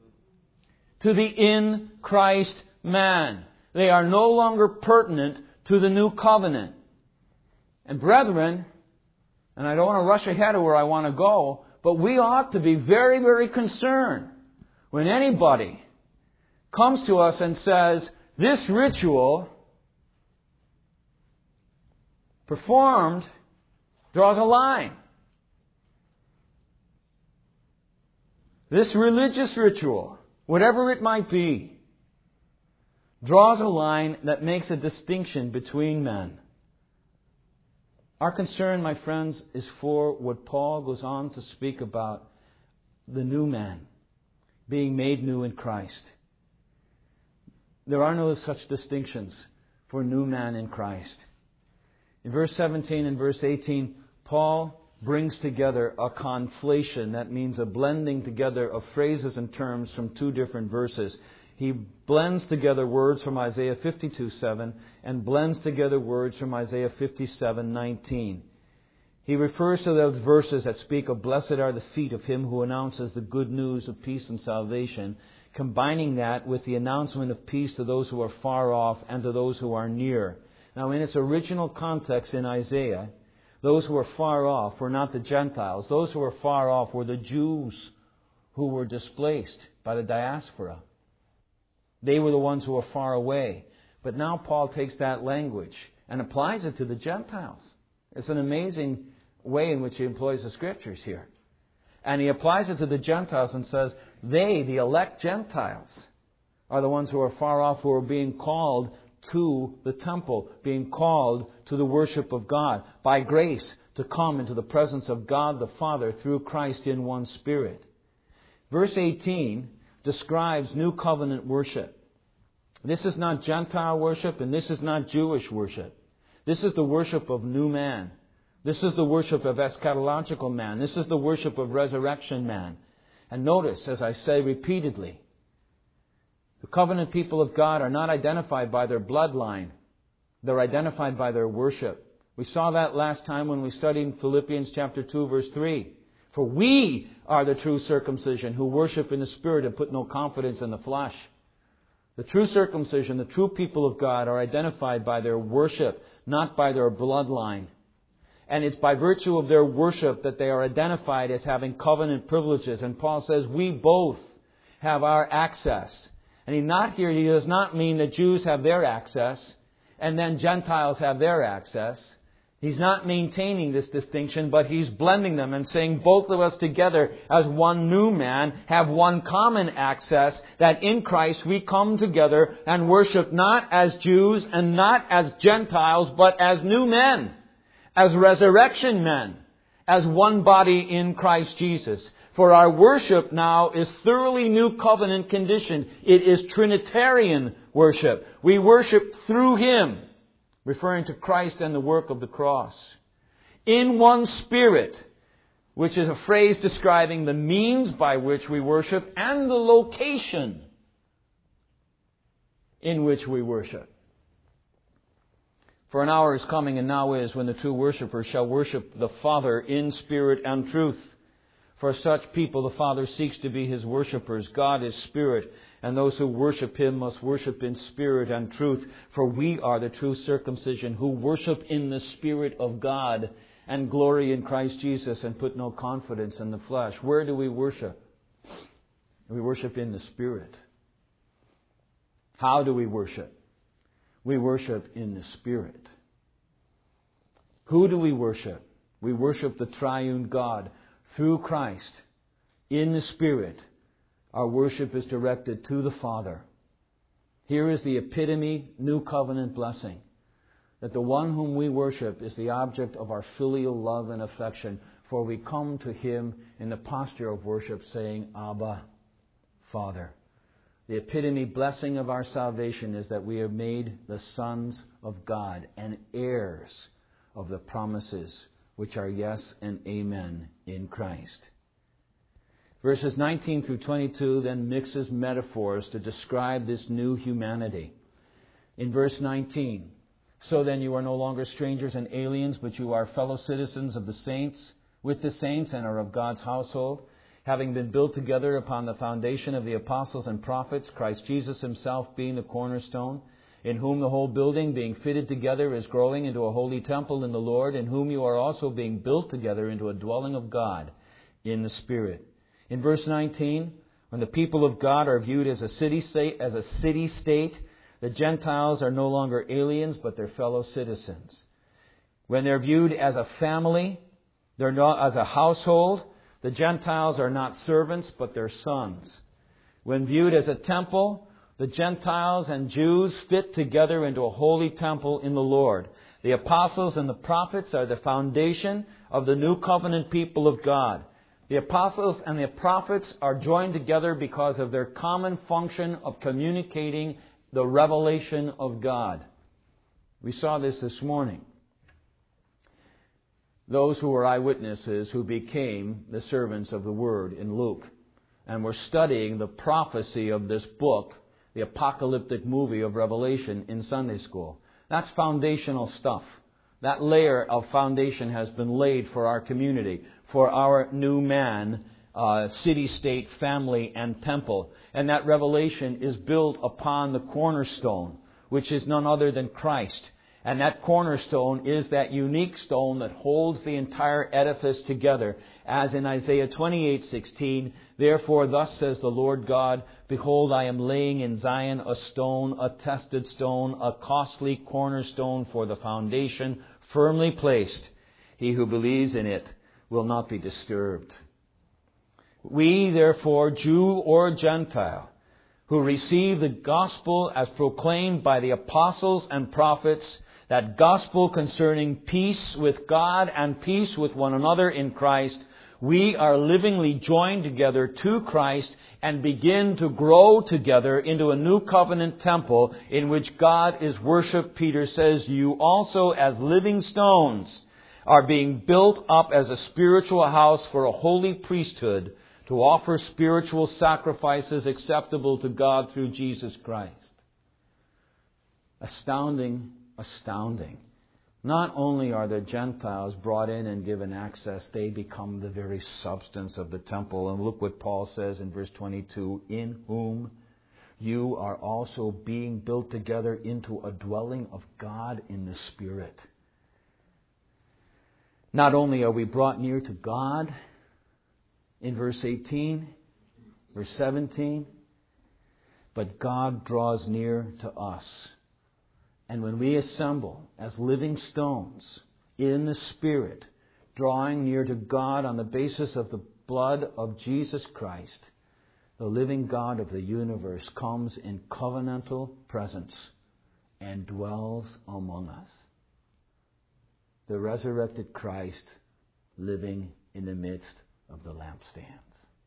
to the in Christ man. They are no longer pertinent to the new covenant. And brethren, and I don't want to rush ahead of where I want to go, but we ought to be very, very concerned when anybody comes to us and says, this ritual performed draws a line. This religious ritual, whatever it might be, draws a line that makes a distinction between men. Our concern, my friends, is for what Paul goes on to speak about, the new man, being made new in Christ. There are no such distinctions for new man in Christ. In verse 17 and verse 18, Paul brings together a conflation. That means a blending together of phrases and terms from two different verses. He blends together words from Isaiah 52:7 and blends together words from Isaiah 57:19. He refers to those verses that speak of blessed are the feet of him who announces the good news of peace and salvation, combining that with the announcement of peace to those who are far off and to those who are near. Now, in its original context in Isaiah, those who were far off were not the Gentiles. Those who were far off were the Jews who were displaced by the diaspora. They were the ones who were far away. But now Paul takes that language and applies it to the Gentiles. It's an amazing way in which he employs the Scriptures here. And he applies it to the Gentiles and says, they, the elect Gentiles, are the ones who are far off, who are being called to the temple, being called to the worship of God, by grace to come into the presence of God the Father through Christ in one Spirit. Verse 18 describes new covenant worship. This is not Gentile worship and this is not Jewish worship. This is the worship of new man. This is the worship of eschatological man. This is the worship of resurrection man. And notice, as I say repeatedly, the covenant people of God are not identified by their bloodline. They're identified by their worship. We saw that last time when we studied Philippians chapter 2, verse 3. For we are the true circumcision who worship in the Spirit and put no confidence in the flesh. The true circumcision, the true people of God, are identified by their worship, not by their bloodline. And it's by virtue of their worship that they are identified as having covenant privileges. And Paul says we both have our access. And he does not mean that Jews have their access and then Gentiles have their access. He's not maintaining this distinction, but he's blending them and saying both of us together as one new man have one common access, that in Christ we come together and worship not as Jews and not as Gentiles, but as new men, as resurrection men, as one body in Christ Jesus. For our worship now is thoroughly new covenant conditioned. It is Trinitarian worship. We worship through Him, referring to Christ and the work of the cross. In one Spirit, which is a phrase describing the means by which we worship and the location in which we worship. For an hour is coming and now is when the true worshippers shall worship the Father in spirit and truth. For such people the Father seeks to be His worshippers. God is Spirit, and those who worship Him must worship in spirit and truth. For we are the true circumcision who worship in the Spirit of God and glory in Christ Jesus and put no confidence in the flesh. Where do we worship? We worship in the Spirit. How do we worship? We worship in the Spirit. Who do we worship? We worship the triune God. Through Christ, in the Spirit, our worship is directed to the Father. Here is the epitome, new covenant blessing, that the one whom we worship is the object of our filial love and affection, for we come to Him in the posture of worship saying, Abba, Father. The epitome blessing of our salvation is that we are made the sons of God and heirs of the promises which are yes and amen in Christ. Verses 19 through 22 then mixes metaphors to describe this new humanity. In verse 19, so then you are no longer strangers and aliens, but you are fellow citizens of the saints, with the saints, and are of God's household, having been built together upon the foundation of the apostles and prophets, Christ Jesus Himself being the cornerstone, in whom the whole building, being fitted together, is growing into a holy temple in the Lord, in whom you are also being built together into a dwelling of God in the Spirit. In verse 19, when the people of God are viewed as a city state, the Gentiles are no longer aliens, but they're fellow citizens. When they're viewed as a family, they're not as a household, the Gentiles are not servants, but they're sons. When viewed as a temple, the Gentiles and Jews fit together into a holy temple in the Lord. The apostles and the prophets are the foundation of the new covenant people of God. The apostles and the prophets are joined together because of their common function of communicating the revelation of God. We saw this morning. Those who were eyewitnesses who became the servants of the Word in Luke and were studying the prophecy of this book, the apocalyptic movie of Revelation, in Sunday school. That's foundational stuff. That layer of foundation has been laid for our community, for our new man, city, state, family, and temple. And that revelation is built upon the cornerstone, which is none other than Christ. And that cornerstone is that unique stone that holds the entire edifice together. As in Isaiah 28:16, therefore thus says the Lord God, behold, I am laying in Zion a stone, a tested stone, a costly cornerstone for the foundation, firmly placed. He who believes in it will not be disturbed. We, therefore, Jew or Gentile, who receive the gospel as proclaimed by the apostles and prophets, that gospel concerning peace with God and peace with one another in Christ, we are livingly joined together to Christ and begin to grow together into a new covenant temple in which God is worshipped. Peter says, you also as living stones are being built up as a spiritual house for a holy priesthood to offer spiritual sacrifices acceptable to God through Jesus Christ. Astounding. Not only are the Gentiles brought in and given access, they become the very substance of the temple. And look what Paul says in verse 22, in whom you are also being built together into a dwelling of God in the Spirit. Not only are we brought near to God in verse 18, verse 17, but God draws near to us. And when we assemble as living stones in the Spirit, drawing near to God on the basis of the blood of Jesus Christ, the living God of the universe comes in covenantal presence and dwells among us. The resurrected Christ living in the midst of the lampstands.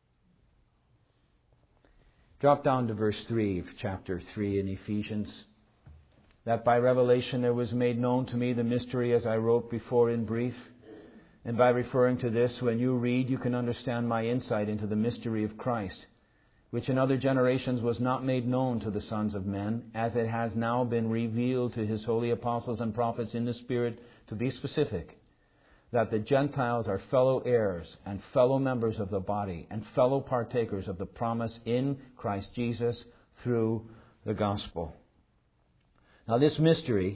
Drop down to verse 3 of chapter 3 in Ephesians. That by revelation there was made known to me the mystery as I wrote before in brief. And by referring to this, when you read, you can understand my insight into the mystery of Christ, which in other generations was not made known to the sons of men, as it has now been revealed to His holy apostles and prophets in the Spirit, to be specific, that the Gentiles are fellow heirs and fellow members of the body and fellow partakers of the promise in Christ Jesus through the gospel. Now, this mystery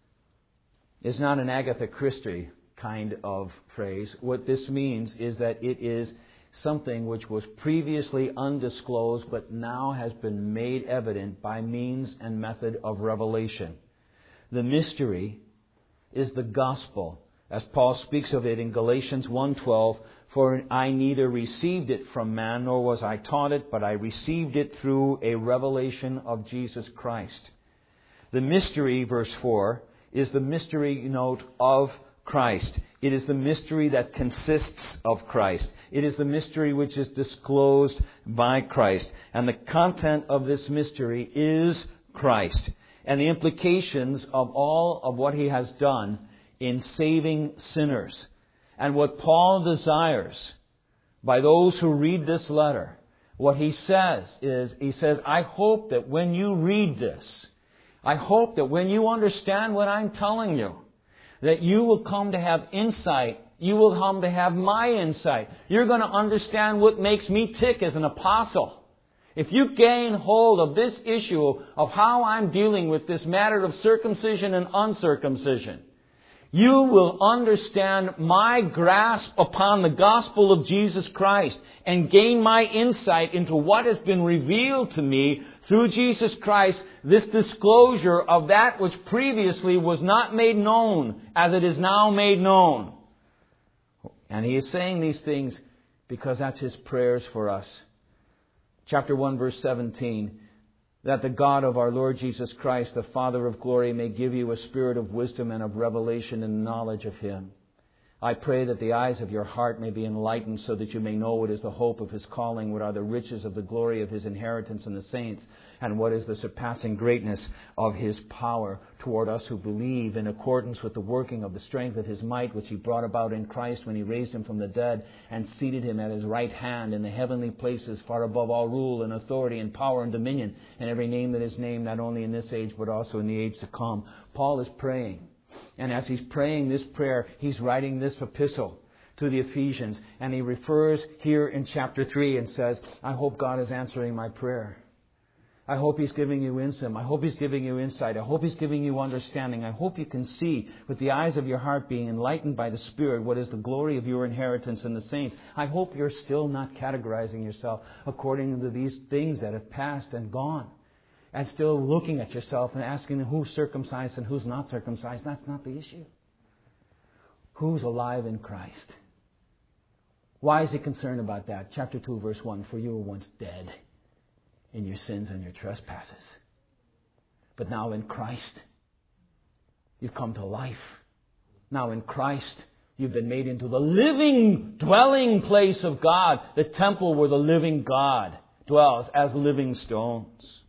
is not an Agatha Christie kind of phrase. What this means is that it is something which was previously undisclosed but now has been made evident by means and method of revelation. The mystery is the gospel, as Paul speaks of it in Galatians 1:12, for I neither received it from man nor was I taught it, but I received it through a revelation of Jesus Christ. The mystery, verse 4, is the mystery note of Christ. It is the mystery that consists of Christ. It is the mystery which is disclosed by Christ. And the content of this mystery is Christ. And the implications of all of what He has done in saving sinners. And what Paul desires by those who read this letter, what he says is, he says, I hope that when you read this, I hope that when you understand what I'm telling you, that you will come to have insight. You will come to have my insight. You're going to understand what makes me tick as an apostle. If you gain hold of this issue of how I'm dealing with this matter of circumcision and uncircumcision, you will understand my grasp upon the gospel of Jesus Christ and gain my insight into what has been revealed to me through Jesus Christ, this disclosure of that which previously was not made known as it is now made known. And he is saying these things because that's his prayers for us. Chapter 1, verse 17. That the God of our Lord Jesus Christ, the Father of glory, may give you a spirit of wisdom and of revelation and knowledge of Him. I pray that the eyes of your heart may be enlightened so that you may know what is the hope of His calling, what are the riches of the glory of His inheritance in the saints, and what is the surpassing greatness of His power toward us who believe, in accordance with the working of the strength of His might, which He brought about in Christ when He raised Him from the dead and seated Him at His right hand in the heavenly places, far above all rule and authority and power and dominion, and every name that is named, not only in this age but also in the age to come. Paul is praying. And as he's praying this prayer, he's writing this epistle to the Ephesians. And he refers here in chapter 3 and says, I hope God is answering my prayer. I hope He's giving you insight. I hope He's giving you insight. I hope He's giving you understanding. I hope you can see with the eyes of your heart being enlightened by the Spirit what is the glory of your inheritance in the saints. I hope you're still not categorizing yourself according to these things that have passed and gone. And still looking at yourself and asking who's circumcised and who's not circumcised. That's not the issue. Who's alive in Christ? Why is He concerned about that? Chapter 2, verse 1. For you were once dead in your sins and your trespasses. But now in Christ, you've come to life. Now in Christ, you've been made into the living dwelling place of God. The temple where the living God dwells as living stones.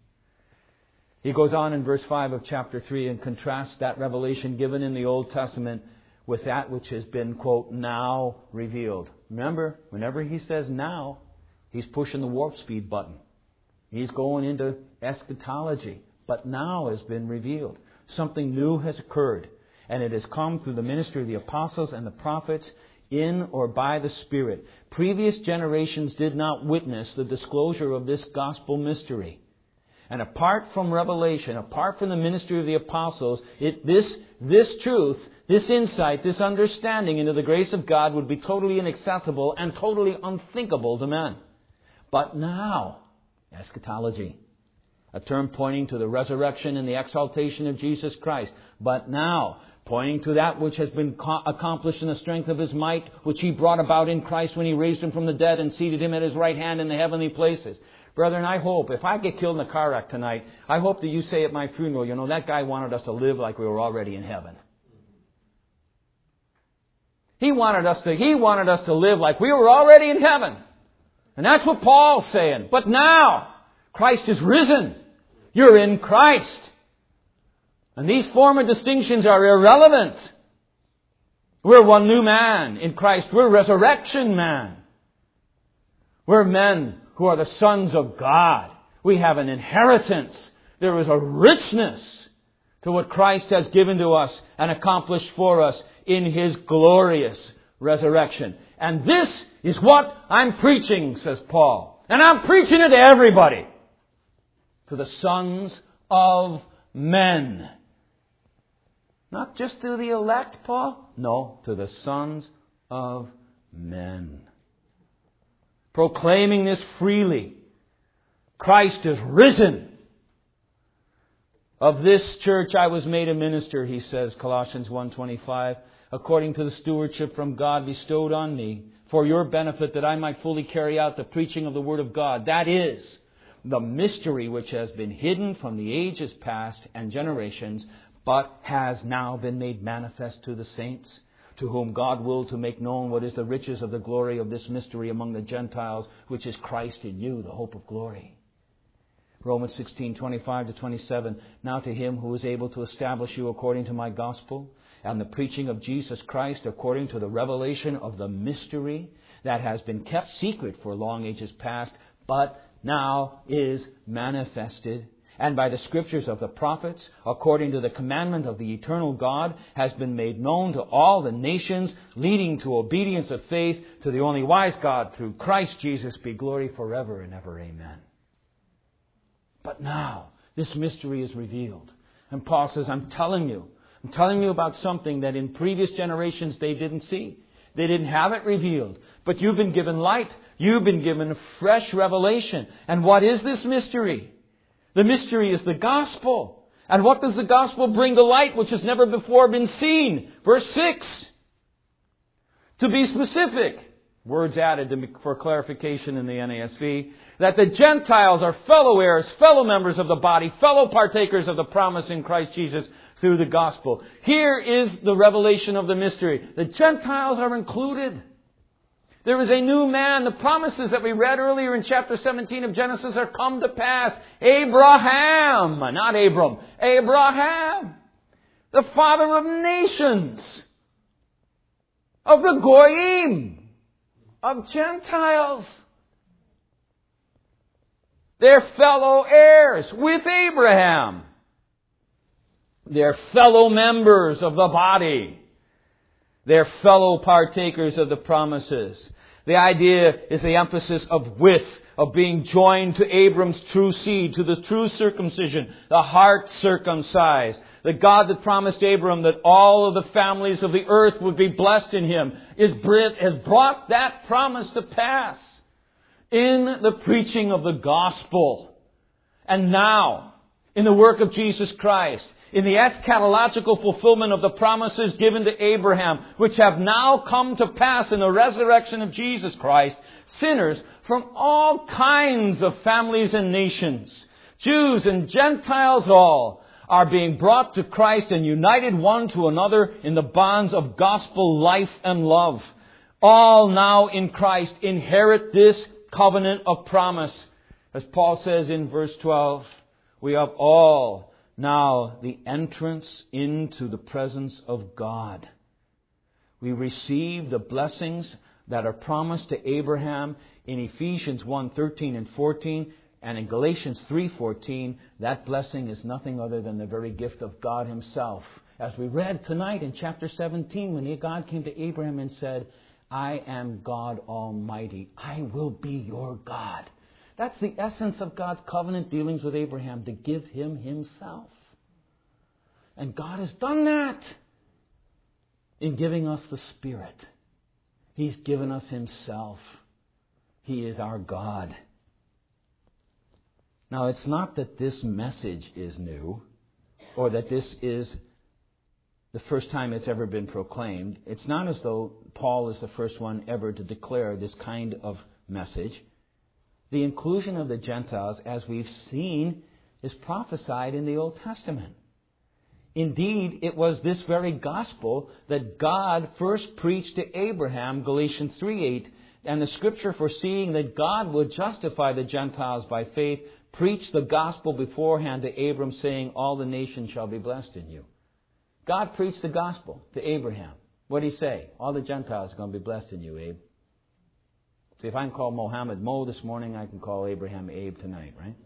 He goes on in verse 5 of chapter 3 and contrasts that revelation given in the Old Testament with that which has been, quote, now revealed. Remember, whenever he says now, he's pushing the warp speed button. He's going into eschatology. But now has been revealed. Something new has occurred. and it has come through the ministry of the apostles and the prophets in or by the Spirit. Previous generations did not witness the disclosure of this gospel mystery. And apart from revelation, apart from the ministry of the apostles, this truth, this insight, this understanding into the grace of God would be totally inaccessible and totally unthinkable to men. But now, eschatology, a term pointing to the resurrection and the exaltation of Jesus Christ. But now, pointing to that which has been accomplished in the strength of His might, which He brought about in Christ when He raised Him from the dead and seated Him at His right hand in the heavenly places. Brethren, I hope, if I get killed in a car wreck tonight, I hope that you say at my funeral, that guy wanted us to live like we were already in heaven. He wanted us to live like we were already in heaven. And that's what Paul's saying. But now, Christ is risen. You're in Christ. And these former distinctions are irrelevant. We're one new man in Christ. We're resurrection man. We're men who are the sons of God. We have an inheritance. There is a richness to what Christ has given to us and accomplished for us in His glorious resurrection. And this is what I'm preaching, says Paul. And I'm preaching it to everybody. To the sons of men. Not just to the elect, Paul. No, to the sons of men. Proclaiming this freely. Christ is risen. Of this church I was made a minister, he says, Colossians 1:25, according to the stewardship from God bestowed on me, for your benefit, that I might fully carry out the preaching of the Word of God. That is the mystery which has been hidden from the ages past and generations, but has now been made manifest to the saints, to whom God willed to make known what is the riches of the glory of this mystery among the Gentiles, which is Christ in you, the hope of glory. Romans 16:25-27, now to Him who is able to establish you according to my gospel, and the preaching of Jesus Christ according to the revelation of the mystery that has been kept secret for long ages past, but now is manifested, and by the scriptures of the prophets, according to the commandment of the eternal God, has been made known to all the nations, leading to obedience of faith to the only wise God, through Christ Jesus, be glory forever and ever. Amen. But now, this mystery is revealed. And Paul says, I'm telling you about something that in previous generations they didn't see. They didn't have it revealed. But you've been given light. You've been given fresh revelation. And what is this mystery? The mystery is the gospel. And what does the gospel bring to light which has never before been seen? Verse 6. To be specific, words added for clarification in the NASV, that the Gentiles are fellow heirs, fellow members of the body, fellow partakers of the promise in Christ Jesus through the gospel. Here is the revelation of the mystery. The Gentiles are included. There is a new man. The promises that we read earlier in chapter 17 of Genesis are come to pass. Abraham, not Abram, Abraham, the father of nations, of the Goyim, of Gentiles. They're fellow heirs with Abraham. They're fellow members of the body. They're fellow partakers of the promises. The idea is the emphasis of being joined to Abram's true seed, to the true circumcision, the heart circumcised. The God that promised Abram that all of the families of the earth would be blessed in him has brought that promise to pass in the preaching of the gospel. And now, in the work of Jesus Christ, in the eschatological fulfillment of the promises given to Abraham, which have now come to pass in the resurrection of Jesus Christ, sinners from all kinds of families and nations, Jews and Gentiles all, are being brought to Christ and united one to another in the bonds of gospel life and love. All now in Christ inherit this covenant of promise. As Paul says in verse 12, we have all now the entrance into the presence of God. We receive the blessings that are promised to Abraham in Ephesians 1:13 and 14, and in Galatians 3:14. That blessing is nothing other than the very gift of God Himself As we read tonight in chapter 17, when God came to Abraham and said, I am God Almighty. I will be your God. That's the essence of God's covenant dealings with Abraham, to give him himself. And God has done that in giving us the Spirit. He's given us himself. He is our God. Now, it's not that this message is new, or that this is the first time it's ever been proclaimed. It's not as though Paul is the first one ever to declare this kind of message. The inclusion of the Gentiles, as we've seen, is prophesied in the Old Testament. Indeed, it was this very gospel that God first preached to Abraham, Galatians 3:8, and the Scripture, foreseeing that God would justify the Gentiles by faith, preached the gospel beforehand to Abram, saying, all the nations shall be blessed in you. God preached the gospel to Abraham. What did he say? All the Gentiles are going to be blessed in you, Abe. See, if I can call Mohammed Mo this morning, I can call Abraham Abe tonight, right?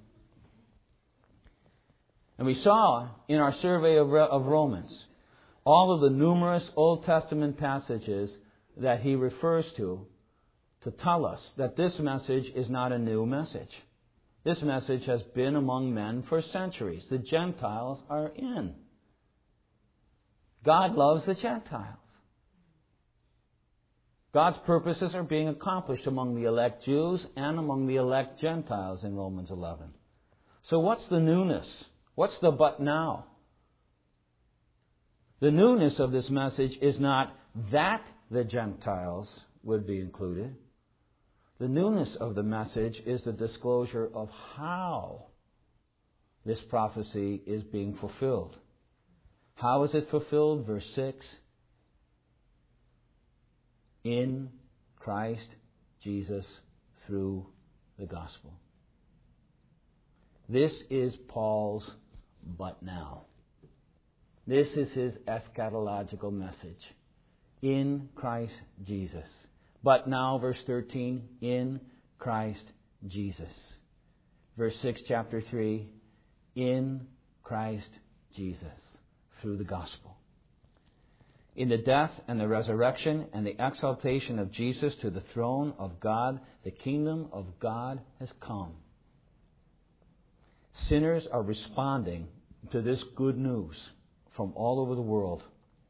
And we saw in our survey of Romans all of the numerous Old Testament passages that he refers to tell us that this message is not a new message. This message has been among men for centuries. The Gentiles are in. God loves the Gentiles. God's purposes are being accomplished among the elect Jews and among the elect Gentiles in Romans 11. So what's the newness? What's the but now? The newness of this message is not that the Gentiles would be included. The newness of the message is the disclosure of how this prophecy is being fulfilled. How is it fulfilled? Verse 6. In Christ Jesus through the gospel. This is Paul's but now. This is his eschatological message. In Christ Jesus. But now, verse 13, in Christ Jesus. Verse 6, chapter 3, in Christ Jesus, through the gospel. In the death and the resurrection and the exaltation of Jesus to the throne of God, the kingdom of God has come. Sinners are responding to this good news from all over the world.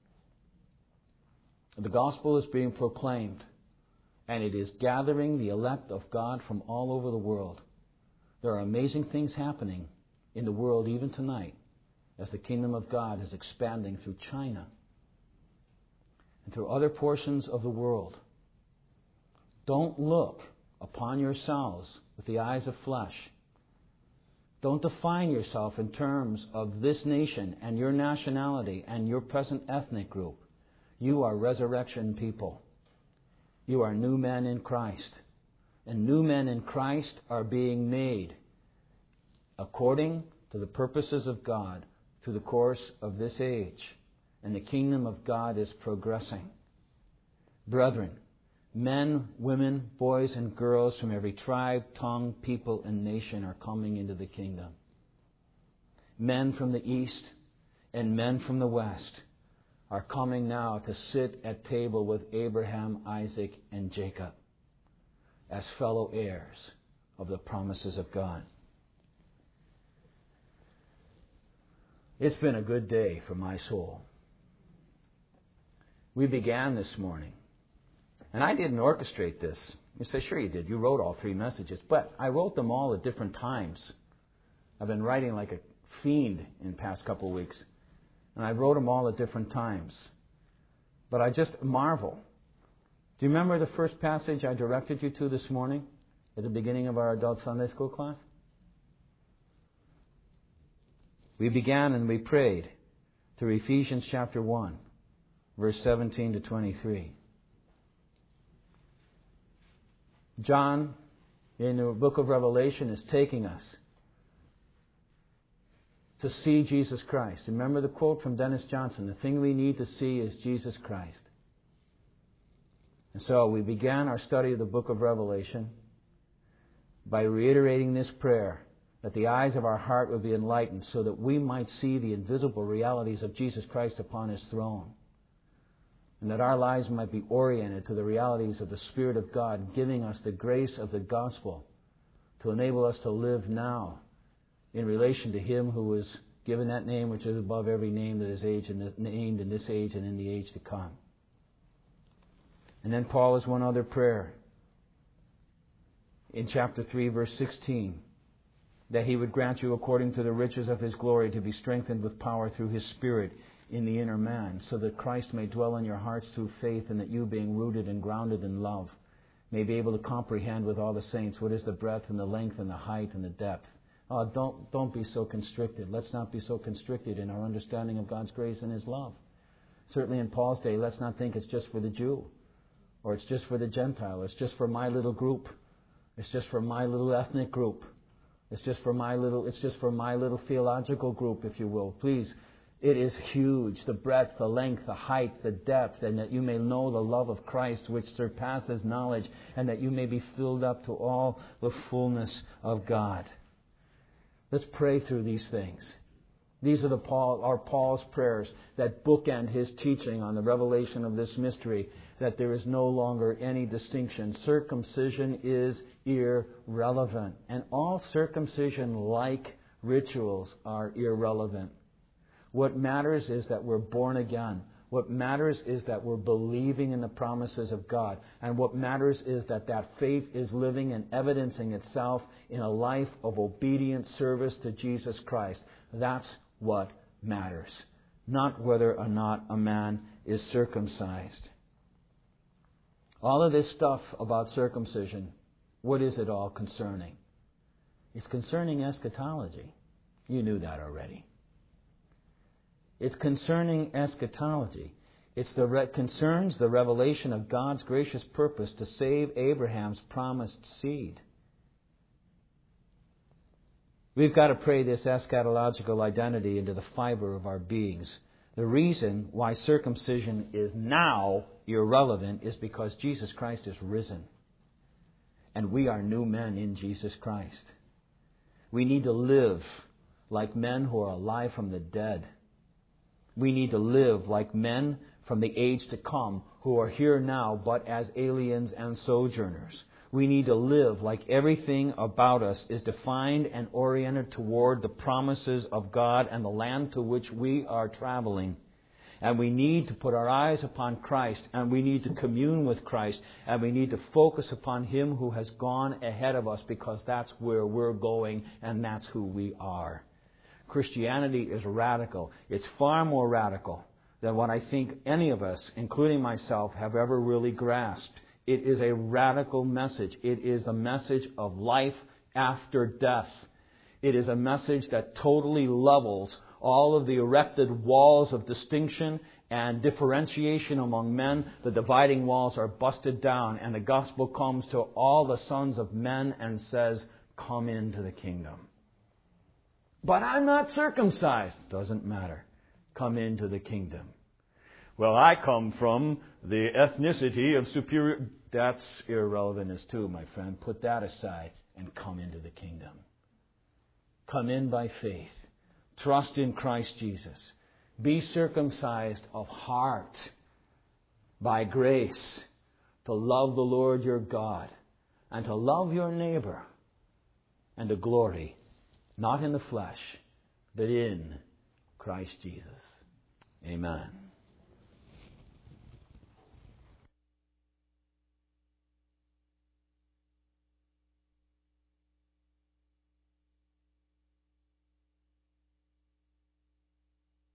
The gospel is being proclaimed, and it is gathering the elect of God from all over the world. There are amazing things happening in the world even tonight as the kingdom of God is expanding through China and through other portions of the world. Don't look upon yourselves with the eyes of flesh. Don't define yourself in terms of this nation and your nationality and your present ethnic group. You are resurrection people. You are new men in Christ. And new men in Christ are being made according to the purposes of God through the course of this age. And the kingdom of God is progressing. Brethren, men, women, boys, and girls from every tribe, tongue, people, and nation are coming into the kingdom. Men from the east and men from the west are coming now to sit at table with Abraham, Isaac, and Jacob as fellow heirs of the promises of God. It's been a good day for my soul. We began this morning, and I didn't orchestrate this. You say, sure you did. You wrote all three messages, but I wrote them all at different times. I've been writing like a fiend in the past couple of weeks. And I wrote them all at different times. But I just marvel. Do you remember the first passage I directed you to this morning at the beginning of our adult Sunday school class? We began and we prayed through Ephesians chapter 1, verse 17 to 23. John, in the book of Revelation, is taking us to see Jesus Christ. Remember the quote from Dennis Johnson, the thing we need to see is Jesus Christ. And so we began our study of the book of Revelation by reiterating this prayer that the eyes of our heart would be enlightened so that we might see the invisible realities of Jesus Christ upon His throne, and that our lives might be oriented to the realities of the Spirit of God, giving us the grace of the gospel to enable us to live now in relation to Him who was given that name which is above every name that is named in this age and in the age to come. And then Paul has one other prayer in chapter 3, verse 16, that He would grant you according to the riches of His glory to be strengthened with power through His Spirit in the inner man, so that Christ may dwell in your hearts through faith, and that you, being rooted and grounded in love, may be able to comprehend with all the saints what is the breadth and the length and the height and the depth. Don't be so constricted. Let's not be so constricted in our understanding of God's grace and His love. Certainly in Paul's day, let's not think it's just for the Jew, or it's just for the Gentile, it's just for my little group, it's just for my little ethnic group, it's just for my little theological group, if you will. Please, it is huge, the breadth, the length, the height, the depth, and that you may know the love of Christ which surpasses knowledge, and that you may be filled up to all the fullness of God. Let's pray through these things. These are Paul's prayers that bookend his teaching on the revelation of this mystery, that there is no longer any distinction. Circumcision is irrelevant, and all circumcision-like rituals are irrelevant. What matters is that we're born again. What matters is that we're believing in the promises of God. And what matters is that faith is living and evidencing itself in a life of obedient service to Jesus Christ. That's what matters, not whether or not a man is circumcised. All of this stuff about circumcision, what is it all concerning? It's concerning eschatology. You knew that already. It's concerning eschatology. It concerns the revelation of God's gracious purpose to save Abraham's promised seed. We've got to pray this eschatological identity into the fiber of our beings. The reason why circumcision is now irrelevant is because Jesus Christ is risen. And we are new men in Jesus Christ. We need to live like men who are alive from the dead. We need to live like men from the age to come who are here now but as aliens and sojourners. We need to live like everything about us is defined and oriented toward the promises of God and the land to which we are traveling. And we need to put our eyes upon Christ, and we need to commune with Christ, and we need to focus upon Him who has gone ahead of us, because that's where we're going and that's who we are. Christianity is radical. It's far more radical than what I think any of us, including myself, have ever really grasped. It is a radical message. It is a message of life after death. It is a message that totally levels all of the erected walls of distinction and differentiation among men. The dividing walls are busted down, and the gospel comes to all the sons of men and says, "Come into the kingdom." But I'm not circumcised. Doesn't matter. Come into the kingdom. Well, I come from the ethnicity of superior. That's irrelevant as too, my friend. Put that aside and come into the kingdom. Come in by faith. Trust in Christ Jesus. Be circumcised of heart by grace to love the Lord your God and to love your neighbor and to glory not in the flesh, but in Christ Jesus. Amen.